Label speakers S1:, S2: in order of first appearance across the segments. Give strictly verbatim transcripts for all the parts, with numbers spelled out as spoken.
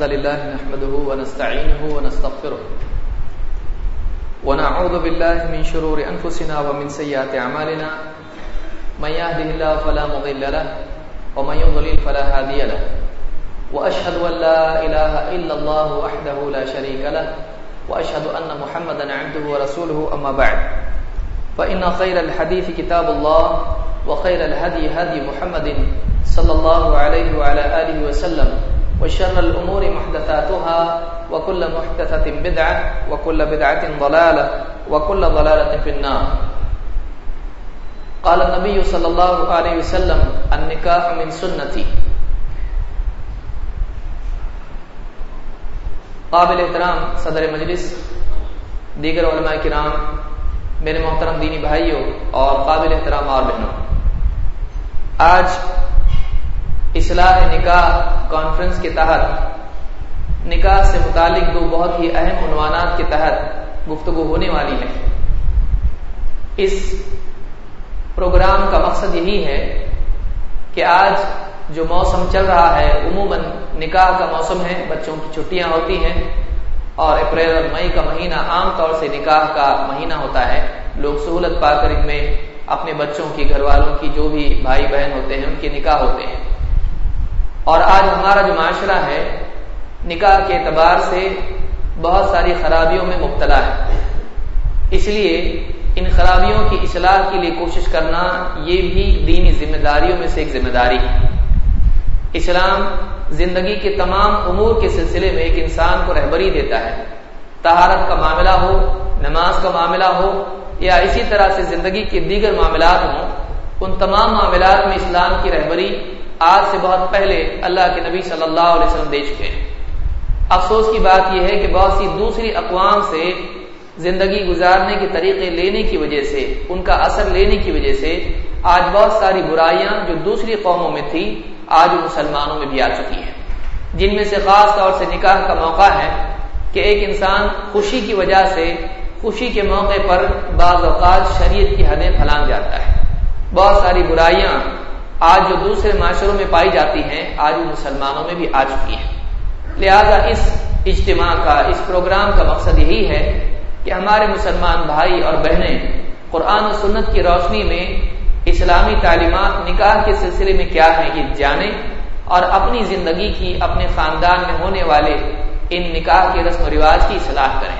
S1: لله نحمده ونستعينه ونستغفره ونعوذ بالله من شرور أنفسنا ومن سيئات أعمالنا من يهده الله فلا مضل له ومن يضلل فلا هادي له وأشهد أن لا إله إلا الله وحده لا شريك له وأشهد أن محمدا عبده ورسوله أما بعد فإن خير الحديث كتاب الله وخير الهدي هدي محمد صلى الله عليه وعلى آله وسلم وشر الأمور محدثاتها وكل محدثة بدعة وكل بدعة ضلالة وكل ضلالة في النار. قال النبي صلى الله عليه وسلم النكاح من سنتي. قابل احترام صدر مجلس، دیگر علماء کرام، میرے محترم دینی بھائیوں اور قابل احترام اور بہنوں، آج اصلاح نکاح کانفرنس کے تحت نکاح سے متعلق دو بہت ہی اہم عنوانات کے تحت گفتگو ہونے والی ہے. اس پروگرام کا مقصد یہی ہے کہ آج جو موسم چل رہا ہے، عموماً نکاح کا موسم ہے، بچوں کی چھٹیاں ہوتی ہیں اور اپریل اور مئی کا مہینہ عام طور سے نکاح کا مہینہ ہوتا ہے. لوگ سہولت پا کر ان میں اپنے بچوں کی، گھر والوں کی، جو بھی بھائی بہن ہوتے ہیں ان کے نکاح ہوتے ہیں. اور آج ہمارا جو معاشرہ ہے نکاح کے اعتبار سے بہت ساری خرابیوں میں مبتلا ہے. اس لیے ان خرابیوں کی اصلاح کے لیے کوشش کرنا یہ بھی دینی ذمہ داریوں میں سے ایک ذمہ داری ہے. اسلام زندگی کے تمام امور کے سلسلے میں ایک انسان کو رہبری دیتا ہے. طہارت کا معاملہ ہو، نماز کا معاملہ ہو، یا اسی طرح سے زندگی کے دیگر معاملات ہوں، ان تمام معاملات میں اسلام کی رہبری آج سے بہت پہلے اللہ کے نبی صلی اللہ علیہ وسلم دے چکے ہیں. افسوس کی بات یہ ہے کہ بہت سی دوسری اقوام سے زندگی گزارنے کے طریقے لینے کی وجہ سے، ان کا اثر لینے کی وجہ سے آج بہت ساری برائیاں جو دوسری قوموں میں تھی آج مسلمانوں میں بھی آ چکی ہیں، جن میں سے خاص طور سے نکاح کا موقع ہے کہ ایک انسان خوشی کی وجہ سے، خوشی کے موقع پر بعض اوقات شریعت کی حدیں پھلانگ جاتا ہے. بہت ساری برائیاں آج جو دوسرے معاشروں میں پائی جاتی ہیں آج وہ مسلمانوں میں بھی آ چکی ہیں. لہذا اس اجتماع کا، اس پروگرام کا مقصد یہی ہے کہ ہمارے مسلمان بھائی اور بہنیں قرآن و سنت کی روشنی میں اسلامی تعلیمات نکاح کے سلسلے میں کیا ہیں یہ جانیں اور اپنی زندگی کی، اپنے خاندان میں ہونے والے ان نکاح کے رسم و رواج کی اصلاح کریں.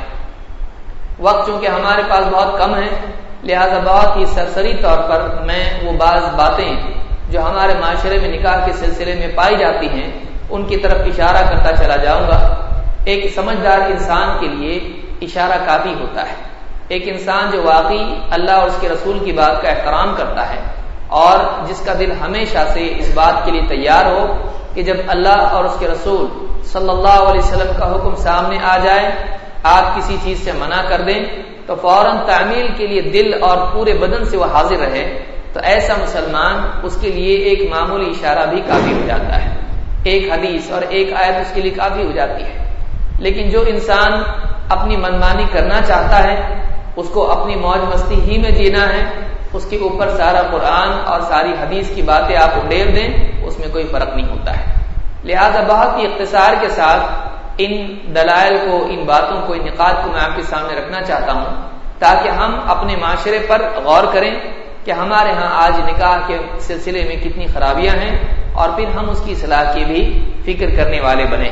S1: وقت چونکہ ہمارے پاس بہت کم ہے، لہذا بہت ہی سرسری طور پر میں وہ بعض باتیں جو ہمارے معاشرے میں نکاح کے سلسلے میں پائی جاتی ہیں ان کی طرف اشارہ کرتا چلا جاؤں گا. ایک سمجھدار انسان کے لیے اشارہ کافی ہوتا ہے. ایک انسان جو واقعی اللہ اور اس کے رسول کی بات کا احترام کرتا ہے اور جس کا دل ہمیشہ سے اس بات کے لیے تیار ہو کہ جب اللہ اور اس کے رسول صلی اللہ علیہ وسلم کا حکم سامنے آ جائے، آپ کسی چیز سے منع کر دیں تو فوراً تعمیل کے لیے دل اور پورے بدن سے وہ حاضر رہے، تو ایسا مسلمان، اس کے لیے ایک معمولی اشارہ بھی کافی ہو جاتا ہے، ایک حدیث اور ایک آیت اس کے لیے کافی ہو جاتی ہے. لیکن جو انسان اپنی منمانی کرنا چاہتا ہے، اس کو اپنی موج مستی ہی میں جینا ہے، اس کے اوپر سارا قرآن اور ساری حدیث کی باتیں آپ اڈیل دیں، اس میں کوئی فرق نہیں ہوتا ہے. لہذا بہت ہی اختصار کے ساتھ ان دلائل کو، ان باتوں کو، ان نقاط کو میں آپ کے سامنے رکھنا چاہتا ہوں تاکہ ہم اپنے معاشرے پر غور کریں کہ ہمارے ہاں آج نکاح کے سلسلے میں کتنی خرابیاں ہیں اور پھر ہم اس کی اصلاح کی بھی فکر کرنے والے بنیں.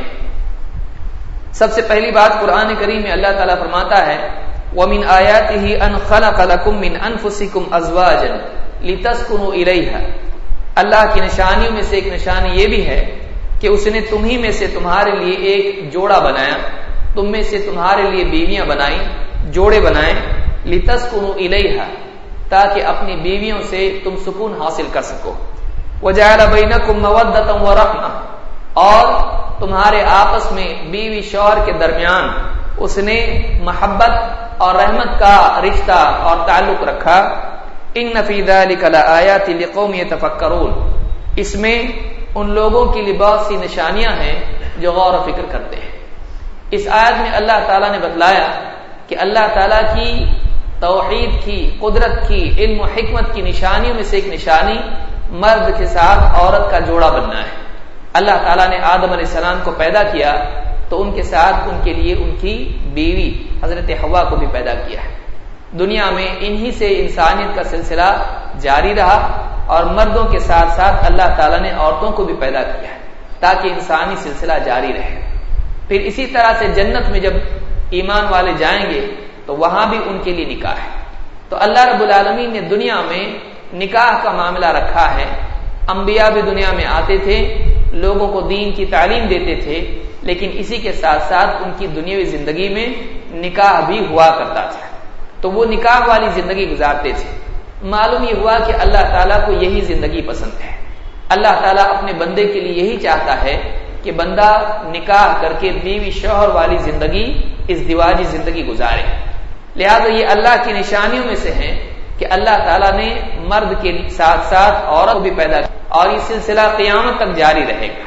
S1: سب سے پہلی بات قرآن کریم میں اللہ تعالیٰ فرماتا ہے وَمِنْ آيَاتِهِ أَنْ خَلَقَ لَكُم مِّنْ أَنفُسِكُمْ أَزْوَاجًا لِتَسْكُنُوا إِلَيْهَا. اللہ کی نشانیوں میں سے ایک نشانی یہ بھی ہے کہ اس نے تمہیں میں سے تمہارے لیے ایک جوڑا بنایا، تم میں سے تمہارے لیے بیویاں بنائیں، جوڑے بنائیں، لِتَسْكُنُوا إِلَيْهَا، تاکہ اپنی بیویوں سے تم سکون حاصل کر سکو. وَجَعَلَ بَيْنَكُمْ مَوَدَّةً وَرَحْمَةً، اور تمہارے آپس میں بیوی شوہر کے درمیان اس نے محبت اور رحمت کا رشتہ اور تعلق رکھا. ان فی ذلک لآیات لقوم یتفکرون، اس میں ان لوگوں کے لیے بہت سی نشانیاں ہیں جو غور و فکر کرتے ہیں. اس آیت میں اللہ تعالیٰ نے بتلایا کہ اللہ تعالیٰ کی توحید کی، قدرت کی، علم و حکمت کی نشانیوں میں سے ایک نشانی مرد کے ساتھ عورت کا جوڑا بننا ہے. اللہ تعالیٰ نے آدم علیہ السلام کو پیدا کیا تو ان کے ساتھ ان کے لیے ان کی بیوی حضرت حوا کو بھی پیدا کیا ہے۔ دنیا میں انہی سے انسانیت کا سلسلہ جاری رہا اور مردوں کے ساتھ ساتھ اللہ تعالیٰ نے عورتوں کو بھی پیدا کیا ہے تاکہ انسانی سلسلہ جاری رہے۔ پھر اسی طرح سے جنت میں جب ایمان والے جائیں گے تو وہاں بھی ان کے لیے نکاح ہے۔ تو اللہ رب العالمین نے دنیا میں نکاح کا معاملہ رکھا ہے۔ انبیاء بھی دنیا میں آتے تھے، لوگوں کو دین کی تعلیم دیتے تھے، لیکن اسی کے ساتھ ساتھ ان کی دنیاوی زندگی میں نکاح بھی ہوا کرتا تھا، تو وہ نکاح والی زندگی گزارتے تھے۔ معلوم یہ ہوا کہ اللہ تعالیٰ کو یہی زندگی پسند ہے۔ اللہ تعالیٰ اپنے بندے کے لیے یہی چاہتا ہے کہ بندہ نکاح کر کے بیوی شوہر والی زندگی، ازدواجی زندگی گزارے۔ لہذا یہ اللہ کی نشانیوں میں سے ہیں کہ اللہ تعالیٰ نے مرد کے ساتھ ساتھ عورت کو بھی پیدا کیا اور یہ سلسلہ قیامت تک جاری رہے گا۔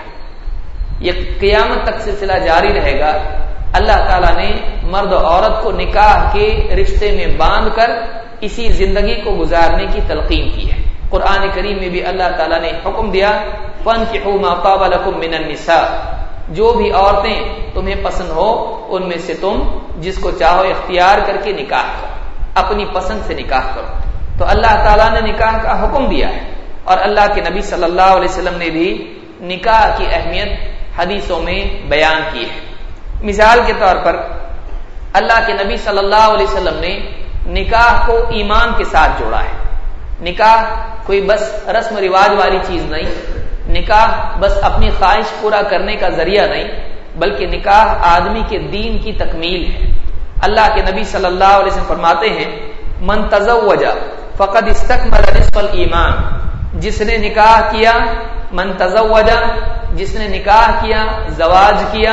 S1: یہ قیامت تک سلسلہ جاری رہے گا۔ اللہ تعالیٰ نے مرد و عورت کو نکاح کے رشتے میں باندھ کر اسی زندگی کو گزارنے کی تلقین کی ہے۔ قرآن کریم میں بھی اللہ تعالیٰ نے حکم دیا فَانْكِحُوا مَا طَابَ لَكُم مِّنَ النِّسَاءِ، جو بھی عورتیں تمہیں پسند ہو ان میں سے تم جس کو چاہو اختیار کر کے نکاح کرو، اپنی پسند سے نکاح کرو۔ تو اللہ تعالیٰ نے نکاح کا حکم دیا ہے اور اللہ کے نبی صلی اللہ علیہ وسلم نے بھی نکاح کی اہمیت حدیثوں میں بیان کی ہے۔ مثال کے طور پر اللہ کے نبی صلی اللہ علیہ وسلم نے نکاح کو ایمان کے ساتھ جوڑا ہے۔ نکاح کوئی بس رسم رواج والی چیز نہیں، نکاح بس اپنی خواہش پورا کرنے کا ذریعہ نہیں، بلکہ نکاح آدمی کے دین کی تکمیل ہے۔ اللہ کے نبی صلی اللہ علیہ وسلم فرماتے ہیں من تزوج فقد استکمل نصف الایمان، جس نے نکاح کیا، من تزوج جس نے نکاح کیا، زواج کیا،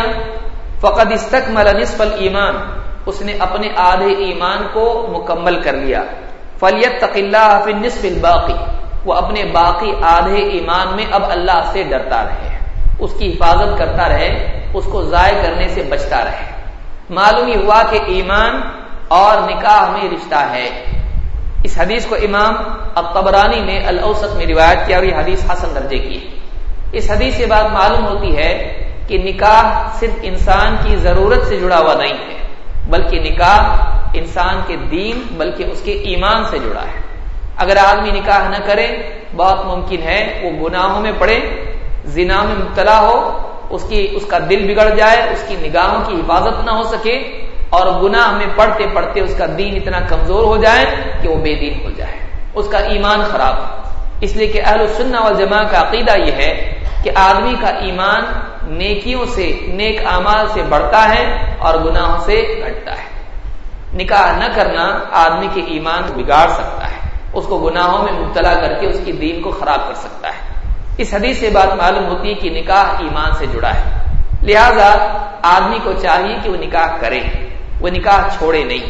S1: فقد استکمل نصف الایمان اس نے اپنے آدھے ایمان کو مکمل کر لیا۔ فلیتق اللہ فی النصف الباقی، وہ اپنے باقی آدھے ایمان میں اب اللہ سے ڈرتا رہے، اس کی حفاظت کرتا رہے، اس کو ضائع کرنے سے بچتا رہے۔ معلوم یہ ہوا کہ ایمان اور نکاح میں رشتہ ہے۔ اس حدیث کو امام الطبرانی نے الاوسط میں روایت کیا اور یہ حدیث حسن درجے کی ہے۔ اس حدیث سے بات معلوم ہوتی ہے کہ نکاح صرف انسان کی ضرورت سے جڑا ہوا نہیں ہے، بلکہ نکاح انسان کے دین بلکہ اس کے ایمان سے جڑا ہے۔ اگر آدمی نکاح نہ کرے بہت ممکن ہے وہ گناہوں میں پڑے، زنا میں مبتلا ہو، اس کی اس کا دل بگڑ جائے، اس کی نگاہوں کی حفاظت نہ ہو سکے اور گناہ میں پڑھتے پڑھتے اس کا دین اتنا کمزور ہو جائے کہ وہ بے دین ہو جائے، اس کا ایمان خراب ہو۔ اس لیے کہ اہل السنہ والجماعہ کا عقیدہ یہ ہے کہ آدمی کا ایمان نیکیوں سے، نیک اعمال سے بڑھتا ہے اور گناہوں سے گھٹتا ہے۔ نکاح نہ کرنا آدمی کے ایمان کو بگاڑ سکتا ہے، اس کو گناہوں میں مبتلا کر کے اس کی دین کو خراب کر سکتا ہے۔ اس حدیث سے بات معلوم ہوتی ہے کہ نکاح ایمان سے جڑا ہے، لہذا آدمی کو چاہیے کہ وہ نکاح کرے، وہ نکاح چھوڑے نہیں۔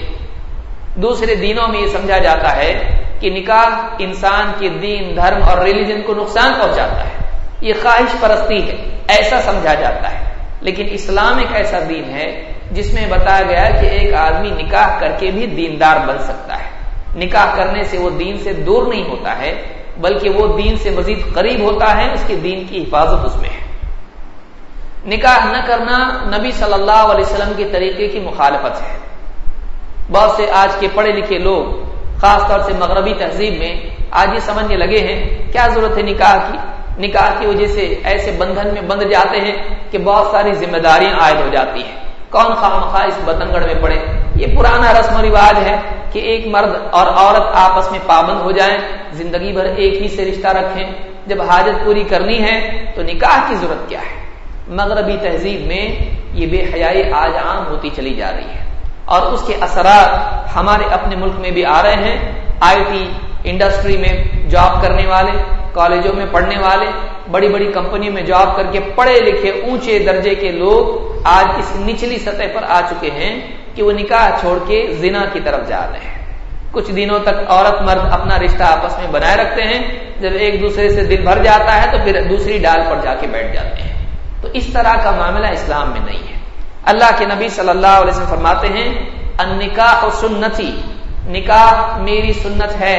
S1: دوسرے دینوں میں یہ سمجھا جاتا ہے کہ نکاح انسان کے دین، دھرم اور ریلیجن کو نقصان پہنچاتا ہے، یہ خواہش پرستی ہے، ایسا سمجھا جاتا ہے۔ لیکن اسلام ایک ایسا دین ہے جس میں بتایا گیا ہے کہ ایک آدمی نکاح کر کے بھی دیندار بن سکتا ہے۔ نکاح کرنے سے وہ دین سے دور نہیں ہوتا ہے بلکہ وہ دین سے مزید قریب ہوتا ہے، اس کے دین کی حفاظت اس میں ہے۔ نکاح نہ کرنا نبی صلی اللہ علیہ وسلم کے طریقے کی مخالفت ہے۔ بہت سے آج کے پڑھے لکھے لوگ خاص طور سے مغربی تہذیب میں آج یہ سمجھنے لگے ہیں کیا ضرورت ہے نکاح کی، نکاح کی وجہ سے ایسے بندھن میں بندھ جاتے ہیں کہ بہت ساری ذمہ داریاں عائد ہو جاتی ہیں، کون خواہ مخواہ اس بتنگڑ میں پڑے۔ یہ پرانا رسم و رواج ہے کہ ایک مرد اور عورت آپس میں پابند ہو جائیں، زندگی بھر ایک ہی سے رشتہ رکھیں، جب حاجت پوری کرنی ہے تو نکاح کی ضرورت کیا ہے۔ مغربی تہذیب میں یہ بے حیائی آج عام ہوتی چلی جا رہی ہے اور اس کے اثرات ہمارے اپنے ملک میں بھی آ رہے ہیں۔ آئی ٹی انڈسٹری میں جاب کرنے والے، کالجوں میں پڑھنے والے، بڑی بڑی کمپنیوں میں جاب کر کے پڑھے لکھے اونچے درجے کے لوگ آج اس نچلی سطح پر آ چکے ہیں کہ وہ نکاح چھوڑ کے زنا کی طرف جا رہے ہیں۔ کچھ دنوں تک عورت مرد اپنا رشتہ آپس میں بنائے رکھتے ہیں، جب ایک دوسرے سے دل بھر جاتا ہے تو پھر دوسری ڈال پر جا کے بیٹھ جاتے ہیں۔ تو اس طرح کا معاملہ اسلام میں نہیں ہے۔ اللہ کے نبی صلی اللہ علیہ وسلم فرماتے ہیں النکاح سنتی، نکاح میری سنت ہے،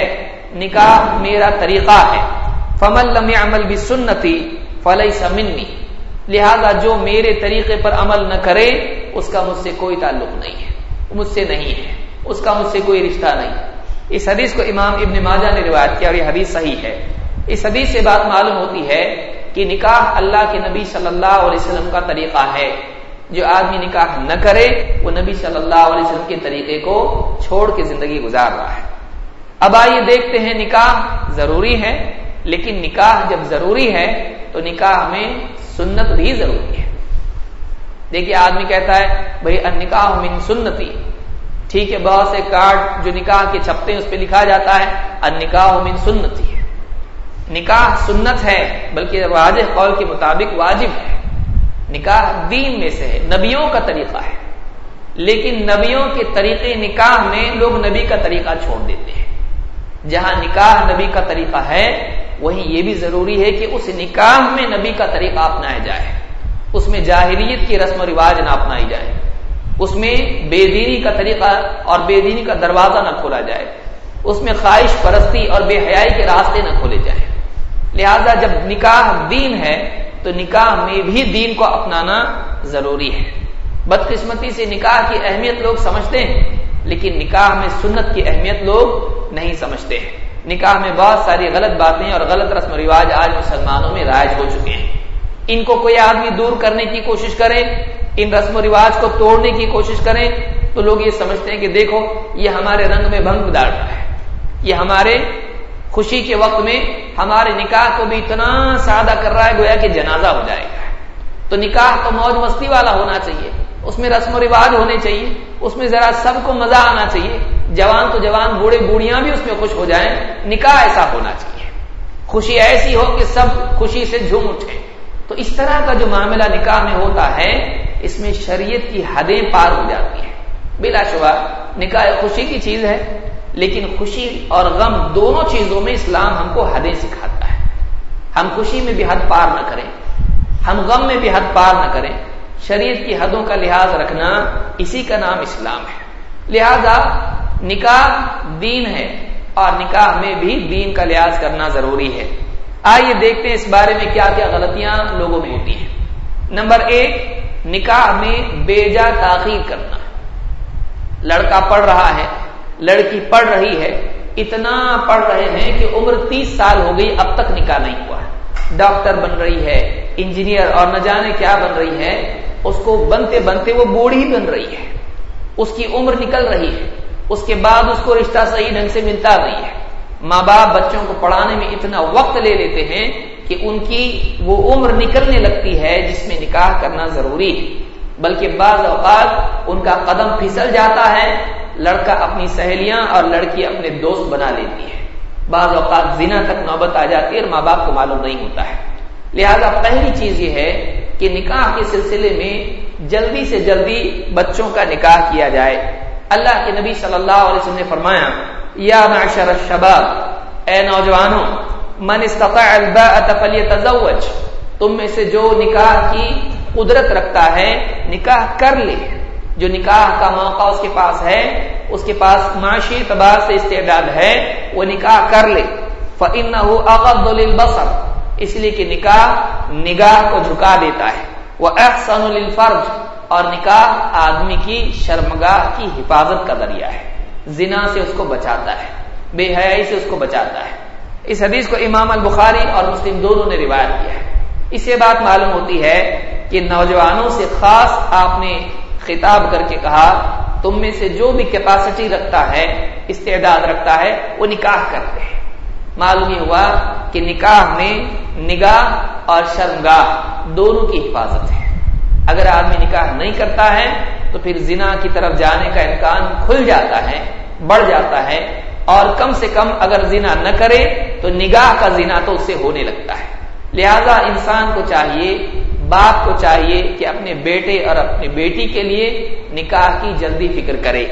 S1: نکاح میرا طریقہ ہے۔ فمن لم يعمل بسنتی فلیس منی، لہذا جو میرے طریقے پر عمل نہ کرے اس کا مجھ سے کوئی تعلق نہیں ہے، مجھ سے نہیں ہے، اس کا مجھ سے کوئی رشتہ نہیں۔ اس حدیث کو امام ابن ماجہ نے روایت کیا اور یہ حدیث صحیح ہے۔ اس حدیث سے بات معلوم ہوتی ہے کہ نکاح اللہ کے نبی صلی اللہ علیہ وسلم کا طریقہ ہے۔ جو آدمی نکاح نہ کرے وہ نبی صلی اللہ علیہ وسلم کے طریقے کو چھوڑ کے زندگی گزار رہا ہے۔ اب آئیے دیکھتے ہیں، نکاح ضروری ہے، لیکن نکاح جب ضروری ہے تو نکاح میں سنت بھی ضروری ہے۔ دیکھیے آدمی کہتا ہے بھئی النکاح من سنتی، ٹھیک ہے، بہت سے کارڈ جو نکاح کے چھپتے ہیں اس پہ لکھا جاتا ہے النکاح من سنتی، نکاح سنت ہے، بلکہ واجب قول کے مطابق واجب ہے۔ نکاح دین میں سے ہے، نبیوں کا طریقہ ہے، لیکن نبیوں کے طریقے نکاح میں لوگ نبی کا طریقہ چھوڑ دیتے ہیں۔ جہاں نکاح نبی کا طریقہ ہے وہیں یہ بھی ضروری ہے کہ اس نکاح میں نبی کا طریقہ اپنایا جائے، اس میں جاہلیت کی رسم و رواج نہ اپنائی جائے، اس میں بے دینی کا طریقہ اور بے دینی کا دروازہ نہ کھولا جائے، اس میں خواہش پرستی اور بے حیائی کے راستے نہ کھولے جائیں۔ لہذا جب نکاح دین ہے تو نکاح میں بھی دین کو اپنانا ضروری ہے۔ بدقسمتی سے نکاح کی اہمیت لوگ سمجھتے ہیں، لیکن نکاح میں سنت کی اہمیت لوگ نہیں سمجھتے ہیں۔ نکاح میں بہت ساری غلط باتیں اور غلط رسم و رواج آج مسلمانوں میں رائج ہو چکے ہیں۔ ان کو کوئی آدمی دور کرنے کی کوشش کرے، ان رسم و رواج کو توڑنے کی کوشش کریں تو لوگ یہ سمجھتے ہیں کہ دیکھو یہ ہمارے رنگ میں بھنگ ڈال رہا ہے، یہ ہمارے خوشی کے وقت میں ہمارے نکاح کو بھی اتنا سادہ کر رہا ہے گویا کہ جنازہ ہو جائے گا۔ تو نکاح تو موج مستی والا ہونا چاہیے، اس میں رسم و رواج ہونے چاہیے، اس میں ذرا سب کو مزہ آنا چاہیے، جوان تو جوان، بوڑھے بوڑھیاں بھی اس میں خوش ہو جائیں۔ نکاح ایسا ہونا چاہیے، خوشی ایسی ہو کہ سب خوشی سے جھوم اٹھیں۔ تو اس طرح کا جو معاملہ نکاح میں ہوتا ہے اس میں شریعت کی حدیں پار ہو جاتی ہیں۔ بلا شبہ نکاح خوشی کی چیز ہے، لیکن خوشی اور غم دونوں چیزوں میں اسلام ہم کو حدیں سکھاتا ہے۔ ہم خوشی میں بھی حد پار نہ کریں، ہم غم میں بھی حد پار نہ کریں۔ شریعت کی حدوں کا لحاظ رکھنا اسی کا نام اسلام ہے۔ لہذا نکاح دین ہے اور نکاح میں بھی دین کا لحاظ کرنا ضروری ہے۔ آئیے دیکھتے ہیں اس بارے میں کیا کیا غلطیاں لوگوں میں ہوتی ہیں۔ نمبر ایک، نکاح میں بیجا تاخیر کرنا۔ لڑکا پڑھ رہا ہے، لڑکی پڑھ رہی ہے، اتنا پڑھ رہے ہیں کہ عمر تیس سال ہو گئی اب تک نکاح نہیں ہوا، ڈاکٹر بن رہی ہے، انجینئر اور نہ جانے کیا بن رہی ہے، اس کو بنتے بنتے وہ بوڑھی بن رہی ہے، اس کی عمر نکل رہی ہے، اس کے بعد اس کو رشتہ صحیح ڈھنگ سے ملتا نہیں ہے۔ ماں باپ بچوں کو پڑھانے میں اتنا وقت لے لیتے ہیں کہ ان کی وہ عمر نکلنے لگتی ہے جس میں نکاح کرنا ضروری ہے، بلکہ بعض اوقات ان کا قدم پھسل جاتا ہے، لڑکا اپنی سہیلیاں اور لڑکی اپنے دوست بنا لیتی ہے، بعض اوقات زنا تک نوبت آ جاتی ہے اور ماں باپ کو معلوم نہیں ہوتا ہے۔ لہذا پہلی چیز یہ ہے کہ نکاح کے سلسلے میں جلدی سے جلدی بچوں کا نکاح کیا جائے۔ اللہ کے نبی صلی اللہ علیہ وسلم نے فرمایا، یا معشر الشباب، اے نوجوانوں، من استطاع الباءۃ فلیتزوج، تم میں سے جو نکاح کی قدرت رکھتا ہے نکاح کر لے۔ جو نکاح کا موقع اس کے پاس ہے، اس کے پاس معاشی اعتبار سے استعداد ہے، وہ نکاح کر لے۔ فإنہ اغض للبصر، اس لیے کہ نکاح نگاہ کو جھکا دیتا ہے، وأحسن للفرج، اور نکاح آدمی کی شرمگاہ کی حفاظت کا ذریعہ ہے، زنا سے اس کو بچاتا ہے، بے حیائی سے اس کو بچاتا ہے۔ اس حدیث کو امام البخاری اور مسلم دونوں نے روایت کیا ہے۔ اس سے بات معلوم ہوتی ہے کہ نوجوانوں سے خاص آپ نے خطاب کر کے کہا، تم میں سے جو بھی کیپیسٹی رکھتا ہے، استعداد رکھتا ہے، وہ نکاح کرتے ہیں۔ معلوم یہ ہوا کہ نکاح میں نگاہ اور شرمگاہ دونوں کی حفاظت ہے۔ اگر آدمی نکاح نہیں کرتا ہے تو پھر زنا کی طرف جانے کا امکان کھل جاتا ہے، بڑھ جاتا ہے، اور کم سے کم اگر زنا نہ کرے تو نگاہ کا زنا تو اس سے ہونے لگتا ہے۔ لہذا انسان کو چاہیے، باپ کو چاہیے کہ اپنے بیٹے اور اپنی بیٹی کے لیے نکاح کی جلدی فکر کرے۔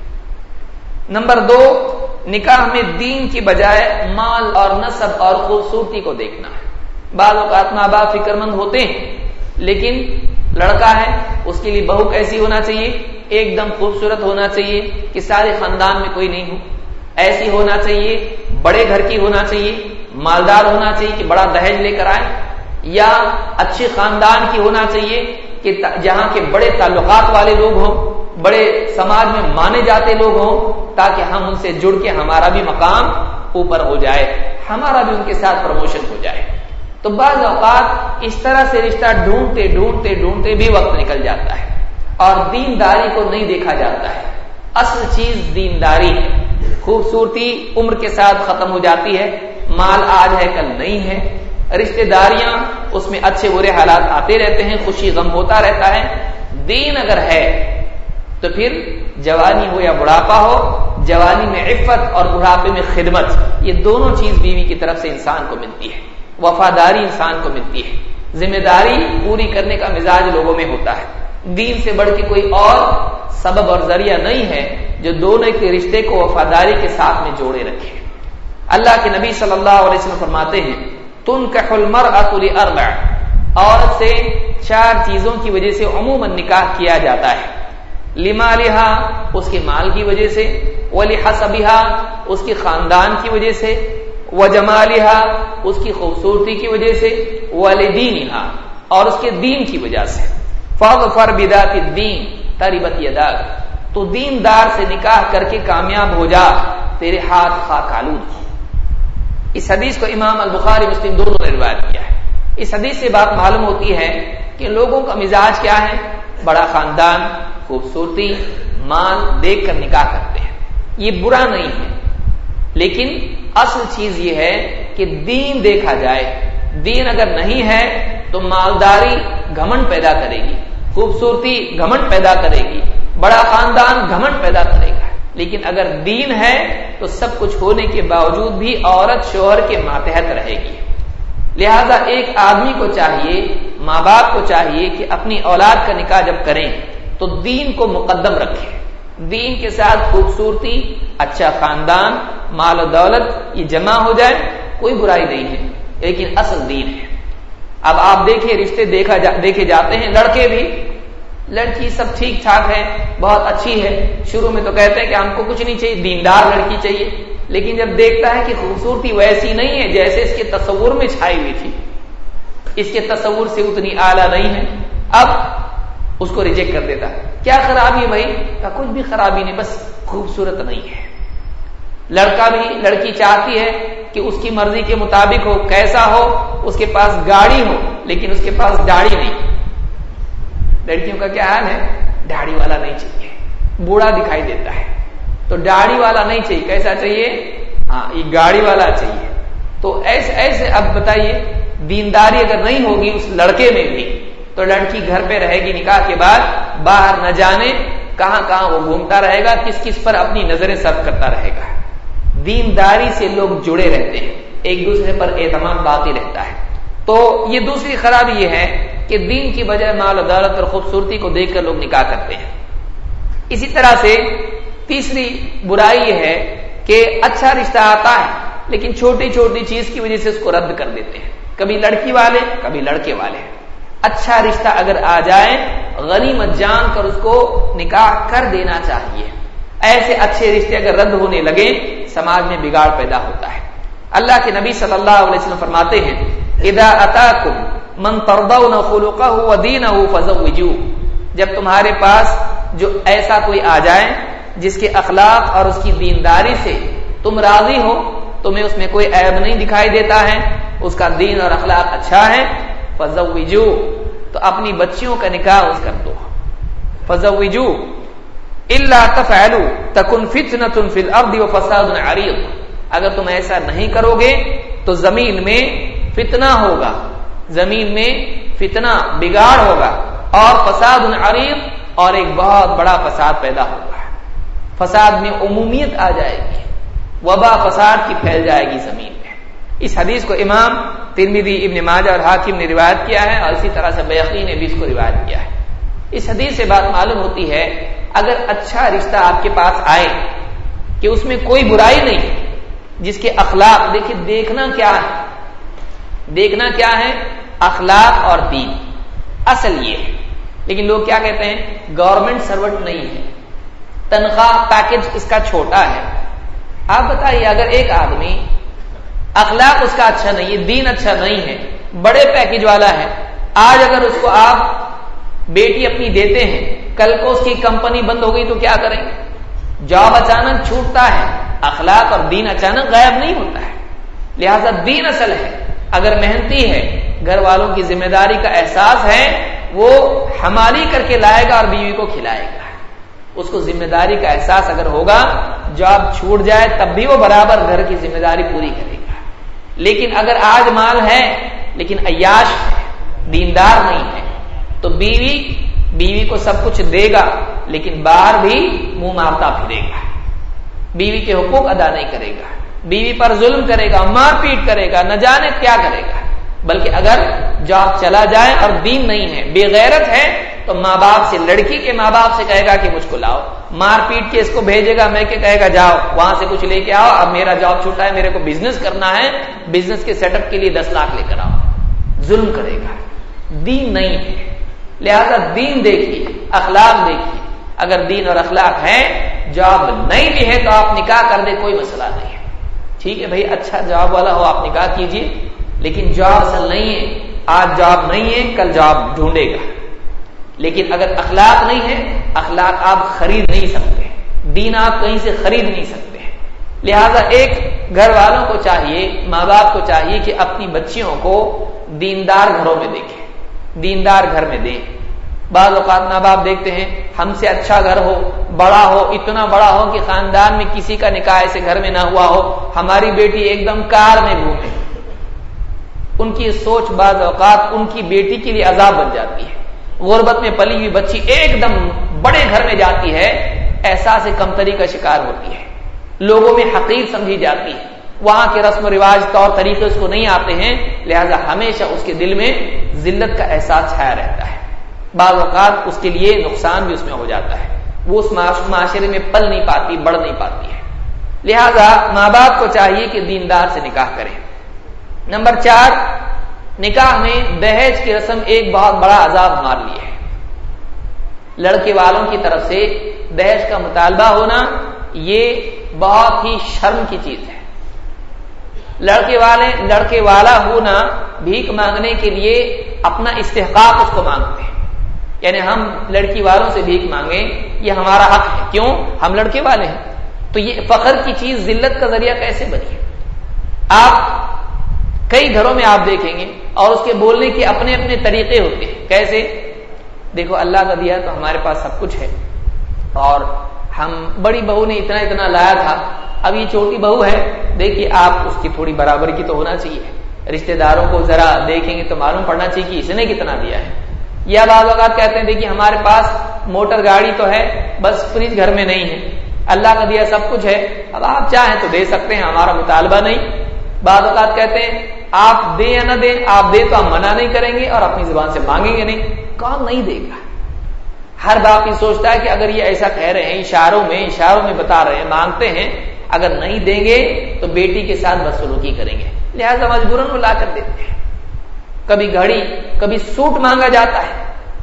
S1: نمبر دو، نکاح میں دین کی بجائے مال اور نسب اور خوبصورتی کو دیکھنا ہے۔ بعض اوقات ماں باپ فکر مند ہوتے ہیں، لیکن لڑکا ہے، اس کے لیے بہو کیسی ہونا چاہیے؟ ایک دم خوبصورت ہونا چاہیے کہ سارے خاندان میں کوئی نہیں ہو، ایسی ہونا چاہیے، بڑے گھر کی ہونا چاہیے، مالدار ہونا چاہیے کہ بڑا دہیج لے کر آئے، یا اچھے خاندان کی ہونا چاہیے کہ جہاں کے بڑے تعلقات والے لوگ ہوں، بڑے سماج میں مانے جاتے لوگ ہوں، تاکہ ہم ان سے جڑ کے ہمارا بھی مقام اوپر ہو جائے، ہمارا بھی ان کے ساتھ پروموشن ہو جائے۔ تو بعض اوقات اس طرح سے رشتہ ڈھونڈتے ڈھونڈتے ڈھونڈتے بھی وقت نکل جاتا ہے اور دینداری کو نہیں دیکھا جاتا ہے۔ اصل چیز دینداری ہے۔ خوبصورتی عمر کے ساتھ ختم ہو جاتی ہے، مال آج ہے کل نہیں ہے، رشتہ داریاں اس میں اچھے برے حالات آتے رہتے ہیں، خوشی غم ہوتا رہتا ہے۔ دین اگر ہے تو پھر جوانی ہو یا بڑھاپا ہو، جوانی میں عفت اور بڑھاپے میں خدمت، یہ دونوں چیز بیوی کی طرف سے انسان کو ملتی ہے، وفاداری انسان کو ملتی ہے، ذمہ داری پوری کرنے کا مزاج لوگوں میں ہوتا ہے۔ دین سے بڑھ کے کوئی اور سبب اور ذریعہ نہیں ہے جو دونوں کے رشتے کو وفاداری کے ساتھ میں جوڑے رکھے۔ اللہ کے نبی صلی اللہ علیہ وسلم فرماتے ہیں تنکح المرأة لأربع، عورت سے چار چیزوں کی وجہ سے عموماً نکاح کیا جاتا ہے۔ لمالہا، اس کے مال کی وجہ سے، ولحسبہا، اس کے خاندان کی وجہ سے، وجمالہا، اس کی خوبصورتی کی وجہ سے، ولدینہا، اور اس کے دین کی وجہ سے۔ فاظفر بذات الدین تربت یداک، تو دیندار سے نکاح کر کے کامیاب ہو جا، تیرے ہاتھ خاک آلود ہو۔ اس حدیث کو امام البخاری مسلم دونوں نے روایت کیا ہے۔ اس حدیث سے بات معلوم ہوتی ہے کہ لوگوں کا مزاج کیا ہے، بڑا خاندان، خوبصورتی، مال دیکھ کر نکاح کرتے ہیں۔ یہ برا نہیں ہے، لیکن اصل چیز یہ ہے کہ دین دیکھا جائے۔ دین اگر نہیں ہے تو مالداری گھمنڈ پیدا کرے گی، خوبصورتی گھمنڈ پیدا کرے گی، بڑا خاندان گھمنڈ پیدا کرے گا۔ لیکن اگر دین ہے تو سب کچھ ہونے کے باوجود بھی عورت شوہر کے ماتحت رہے گی۔ لہذا ایک آدمی کو چاہیے، ماں باپ کو چاہیے کہ اپنی اولاد کا نکاح جب کریں تو دین کو مقدم رکھیں۔ دین کے ساتھ خوبصورتی، اچھا خاندان، مال و دولت یہ جمع ہو جائے، کوئی برائی نہیں ہے، لیکن اصل دین ہے۔ اب آپ دیکھیں رشتے دیکھا جا دیکھے جاتے ہیں، لڑکے بھی، لڑکی سب ٹھیک ٹھاک ہے، بہت اچھی ہے، شروع میں تو کہتے ہیں کہ ہم کو کچھ نہیں چاہیے، دیندار لڑکی چاہیے، لیکن جب دیکھتا ہے کہ خوبصورتی ویسی نہیں ہے جیسے اس کے تصور میں چھائی ہوئی تھی، اس کے تصور سے اتنی اعلیٰ نہیں ہے، اب اس کو ریجیکٹ کر دیتا ہے۔ کیا خرابی ہے بھائی؟ کہا کچھ بھی خرابی نہیں، بس خوبصورت نہیں ہے۔ لڑکا بھی، لڑکی چاہتی ہے کہ اس کی مرضی کے مطابق ہو، کیسا ہو، اس کے پاس گاڑی ہو لیکن اس کے پاس داڑھی نہیں۔ لڑکیوں کا کیا حال ہے؟ داڑھی والا نہیں چاہیے، بوڑھا دکھائی دیتا ہے، تو داڑھی والا نہیں چاہیے، کیسا چاہیے؟ ہاں یہ گاڑی والا چاہیے۔ تو ایسے ایسے اب بتائیے، دینداری اگر نہیں ہوگی اس لڑکے میں بھی تو لڑکی گھر پہ رہے گی، نکاح کے بعد باہر نہ جانے کہاں کہاں وہ گھومتا رہے گا، کس کس پر اپنی نظریں صرف کرتا رہے گا۔ دینداری سے لوگ جڑے رہتے ہیں، ایک دوسرے پر اعتماد باقی رہتا ہے۔ تو یہ دوسری خرابی یہ ہے کہ دین کی بجائے مال و دولت اور خوبصورتی کو دیکھ کر لوگ نکاح کرتے ہیں۔ اسی طرح سے تیسری برائی یہ ہے کہ اچھا رشتہ آتا ہے لیکن چھوٹی چھوٹی چیز کی وجہ سے اس کو رد کر دیتے ہیں، کبھی لڑکی والے کبھی لڑکے والے۔ اچھا رشتہ اگر آ جائے غنیمت جان کر اس کو نکاح کر دینا چاہیے۔ ایسے اچھے رشتے اگر رد ہونے لگے سماج میں بگاڑ پیدا ہوتا ہے۔ اللہ کے نبی صلی اللہ علیہ وسلم فرماتے ہیں اذا اتاکم من ترضون خلقہ ودینہ فزوجوہ، جب تمہارے پاس جو ایسا کوئی آ جائے جس کے اخلاق اور اس کی دینداری سے تم راضی ہو، تمہیں اس میں کوئی عیب نہیں دکھائی دیتا ہے، اس کا دین اور اخلاق اچھا ہے، فزوجوہ، تو اپنی بچیوں کا نکاح اس کر دو۔ فزوجوہ الا تفعلوا تکن فتنۃ فی الارض وفساد عریض، اگر تم ایسا نہیں کرو گے تو زمین میں فتنہ ہوگا، زمین میں فتنہ بگاڑ ہوگا، اور فساد عریض، اور ایک بہت بڑا فساد پیدا ہوگا۔ فساد میں عمومیت آ جائے گی، وبا فساد کی پھیل جائے گی زمین میں۔ اس حدیث کو امام ترمذی، ابن ماجہ اور حاکم نے روایت کیا ہے، اور اسی طرح سے بیہقی نے بھی اس کو روایت کیا ہے۔ اس حدیث سے بات معلوم ہوتی ہے اگر اچھا رشتہ آپ کے پاس آئے کہ اس میں کوئی برائی نہیں، جس کے اخلاق، دیکھیں دیکھنا کیا ہے، دیکھنا کیا ہے؟ اخلاق اور دین، اصل یہ ہے۔ لیکن لوگ کیا کہتے ہیں؟ گورنمنٹ سرونٹ نہیں ہے، تنخواہ پیکج اس کا چھوٹا ہے۔ آپ بتائیے اگر ایک آدمی اخلاق اس کا اچھا نہیں ہے، دین اچھا نہیں ہے، بڑے پیکج والا ہے، آج اگر اس کو آپ بیٹی اپنی دیتے ہیں، کل کو اس کی کمپنی بند ہو گئی تو کیا کریں گے؟ جاب اچانک چھوٹتا ہے، اخلاق اور دین اچانک غائب نہیں ہوتا ہے، لہذا دین اصل ہے۔ اگر محنتی ہے، گھر والوں کی ذمہ داری کا احساس ہے، وہ حمالی کر کے لائے گا اور بیوی کو کھلائے گا۔ اس کو ذمہ داری کا احساس اگر ہوگا، جاب چھوٹ جائے تب بھی وہ برابر گھر کی ذمہ داری پوری کرے گا۔ لیکن اگر آج مال ہے لیکن عیاش ہے، دیندار نہیں ہے، تو بیوی بیوی کو سب کچھ دے گا لیکن باہر بھی منہ مارتا پھرے گا، بیوی کے حقوق ادا نہیں کرے گا، بیوی پر ظلم کرے گا، مار پیٹ کرے گا، نہ جانے کیا کرے گا۔ بلکہ اگر جاب چلا جائے اور دین نہیں ہے، بے غیرت ہے، تو ماں باپ سے، لڑکی کے ماں باپ سے کہے گا کہ مجھ کو لاؤ، مار پیٹ کے اس کو بھیجے گا، میں کہ کہے گا جاؤ وہاں سے کچھ لے کے آؤ، اب میرا جاب چھوٹا ہے، میرے کو بزنس کرنا ہے، بزنس کے سیٹ اپ کے لیے دس لاکھ لے کر آؤ، ظلم کرے گا۔ دین نہیں ہے، لہذا دین دیکھیے، اخلاق دیکھیے۔ اگر دین اور اخلاق ہے، جاب نہیں بھی ہے تو آپ نکاح کر دیں، کوئی مسئلہ نہیں ہے، ٹھیک ہے بھائی، اچھا جاب والا ہو آپ نکاح کیجئے، لیکن جاب اصل نہیں ہے، آج جاب نہیں ہے کل جاب ڈھونڈے گا۔ لیکن اگر اخلاق نہیں ہے، اخلاق آپ خرید نہیں سکتے، دین آپ کہیں سے خرید نہیں سکتے۔ لہذا ایک گھر والوں کو چاہیے، ماں باپ کو چاہیے کہ اپنی بچیوں کو دیندار گھروں میں دیکھیں، دیندار گھر میں دیں۔ بعض اوقات ماں باپ دیکھتے ہیں ہم سے اچھا گھر ہو، بڑا ہو، اتنا بڑا ہو کہ خاندان میں کسی کا نکاح ایسے گھر میں نہ ہوا ہو، ہماری بیٹی ایک دم کار میں گھومے، ان کی سوچ بعض اوقات ان کی بیٹی کے لیے عذاب بن جاتی ہے۔ غربت میں پلی ہوئی بچی ایک دم بڑے گھر میں جاتی ہے، احساس کمتری کا شکار ہوتی ہے، لوگوں میں حقیر سمجھی جاتی ہے، وہاں کے رسم و رواج، طور طریقے اس کو نہیں آتے ہیں، لہذا ہمیشہ اس کے دل میں ذلت کا احساس چھایا رہتا ہے۔ بعض اوقات اس کے لیے نقصان بھی اس میں ہو جاتا ہے، وہ اس معاشرے میں پل نہیں پاتی، بڑھ نہیں پاتی ہے۔ لہذا ماں باپ کو چاہیے کہ دیندار سے نکاح کریں۔ نمبر چار، نکاح میں دہیج کی رسم ایک بہت بڑا عذاب مار لی ہے۔ لڑکے والوں کی طرف سے دہیج کا مطالبہ ہونا یہ بہت ہی شرم کی چیز ہے۔ لڑکے والے لڑکے والا ہونا بھیک مانگنے کے لیے اپنا استحقاق اس کو مانگتے ہیں، یعنی ہم لڑکی والوں سے بھیک مانگیں یہ ہمارا حق ہے، کیوں؟ ہم لڑکے والے ہیں۔ تو یہ فخر کی چیز ذلت کا ذریعہ کیسے بنی ہے؟ آپ کئی گھروں میں آپ دیکھیں گے اور اس کے بولنے کے اپنے اپنے طریقے ہوتے ہیں۔ کیسے؟ دیکھو اللہ کا دیا تو ہمارے پاس سب کچھ ہے، اور ہم بڑی بہو نے اتنا اتنا لایا تھا، اب یہ چھوٹی بہو ہے، دیکھیے آپ اس کی تھوڑی برابر کی تو ہونا چاہیے، رشتہ داروں کو ذرا دیکھیں گے تو معلوم پڑنا چاہیے کہ اس نے کتنا دیا ہے۔ یا بعض اوقات کہتے ہیں دیکھیے ہمارے پاس موٹر گاڑی تو ہے، بس فریج گھر میں نہیں ہے، اللہ کا دیا سب کچھ ہے، اب آپ چاہیں تو دے سکتے ہیں، ہمارا مطالبہ نہیں۔ بعض اوقات کہتے ہیں آپ دیں یا نہ دیں، آپ دیں تو ہم منع نہیں کریں گے اور اپنی زبان سے مانگیں گے نہیں۔ کون نہیں دے گا؟ ہر باپ یہ سوچتا ہے کہ اگر یہ ایسا کہہ رہے ہیں، اشاروں میں اشاروں میں بتا رہے ہیں، مانگتے ہیں، اگر نہیں دیں گے تو بیٹی کے ساتھ بدسلوکی کریں گے، لہذا مجبوراً وہ لا کر دیتے ہیں۔ کبھی گھڑی، کبھی سوٹ مانگا جاتا ہے،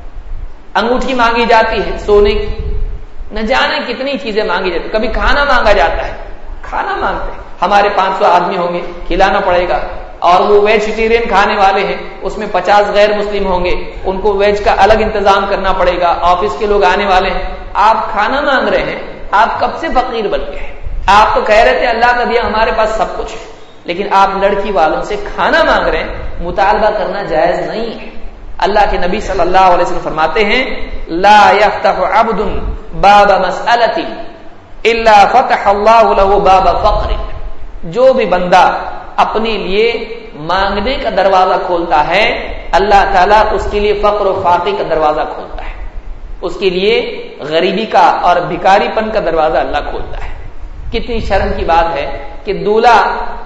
S1: انگوٹھی مانگی جاتی ہے سونے کی، نہ جانے کتنی چیزیں مانگی جاتی ہیں، کبھی کھانا مانگا جاتا ہے، کھانا مانگتے ہیں، ہمارے پانچ سو آدمی ہوں گے، کھلانا پڑے گا، اور وہ ویجیٹیرین کھانے والے ہیں، اس میں پچاس غیر مسلم ہوں گے، ان کو ویج کا الگ انتظام کرنا پڑے گا، آفس کے لوگ آنے والے ہیں، آپ کھانا مانگ رہے ہیں، آپ کب سے فقیر بن گئے ہیں؟ آپ تو کہہ رہے تھے اللہ کا دیا ہمارے پاس سب کچھ ہے، لیکن آپ لڑکی والوں سے کھانا مانگ رہے ہیں، مطالبہ کرنا جائز نہیں ہے۔ اللہ کے نبی صلی اللہ علیہ وسلم فرماتے ہیں لا يفتح عبد باب مسألة الا فتح اللہ له باب فقر، جو بھی بندہ اپنے لیے مانگنے کا دروازہ کھولتا ہے اللہ تعالیٰ اس کے لیے فقر و فاقے کا دروازہ کھولتا ہے، اس کے لیے غریبی کا اور بھکاری پن کا دروازہ اللہ کھولتا ہے۔ کتنی شرم کی بات ہے کہ دولہا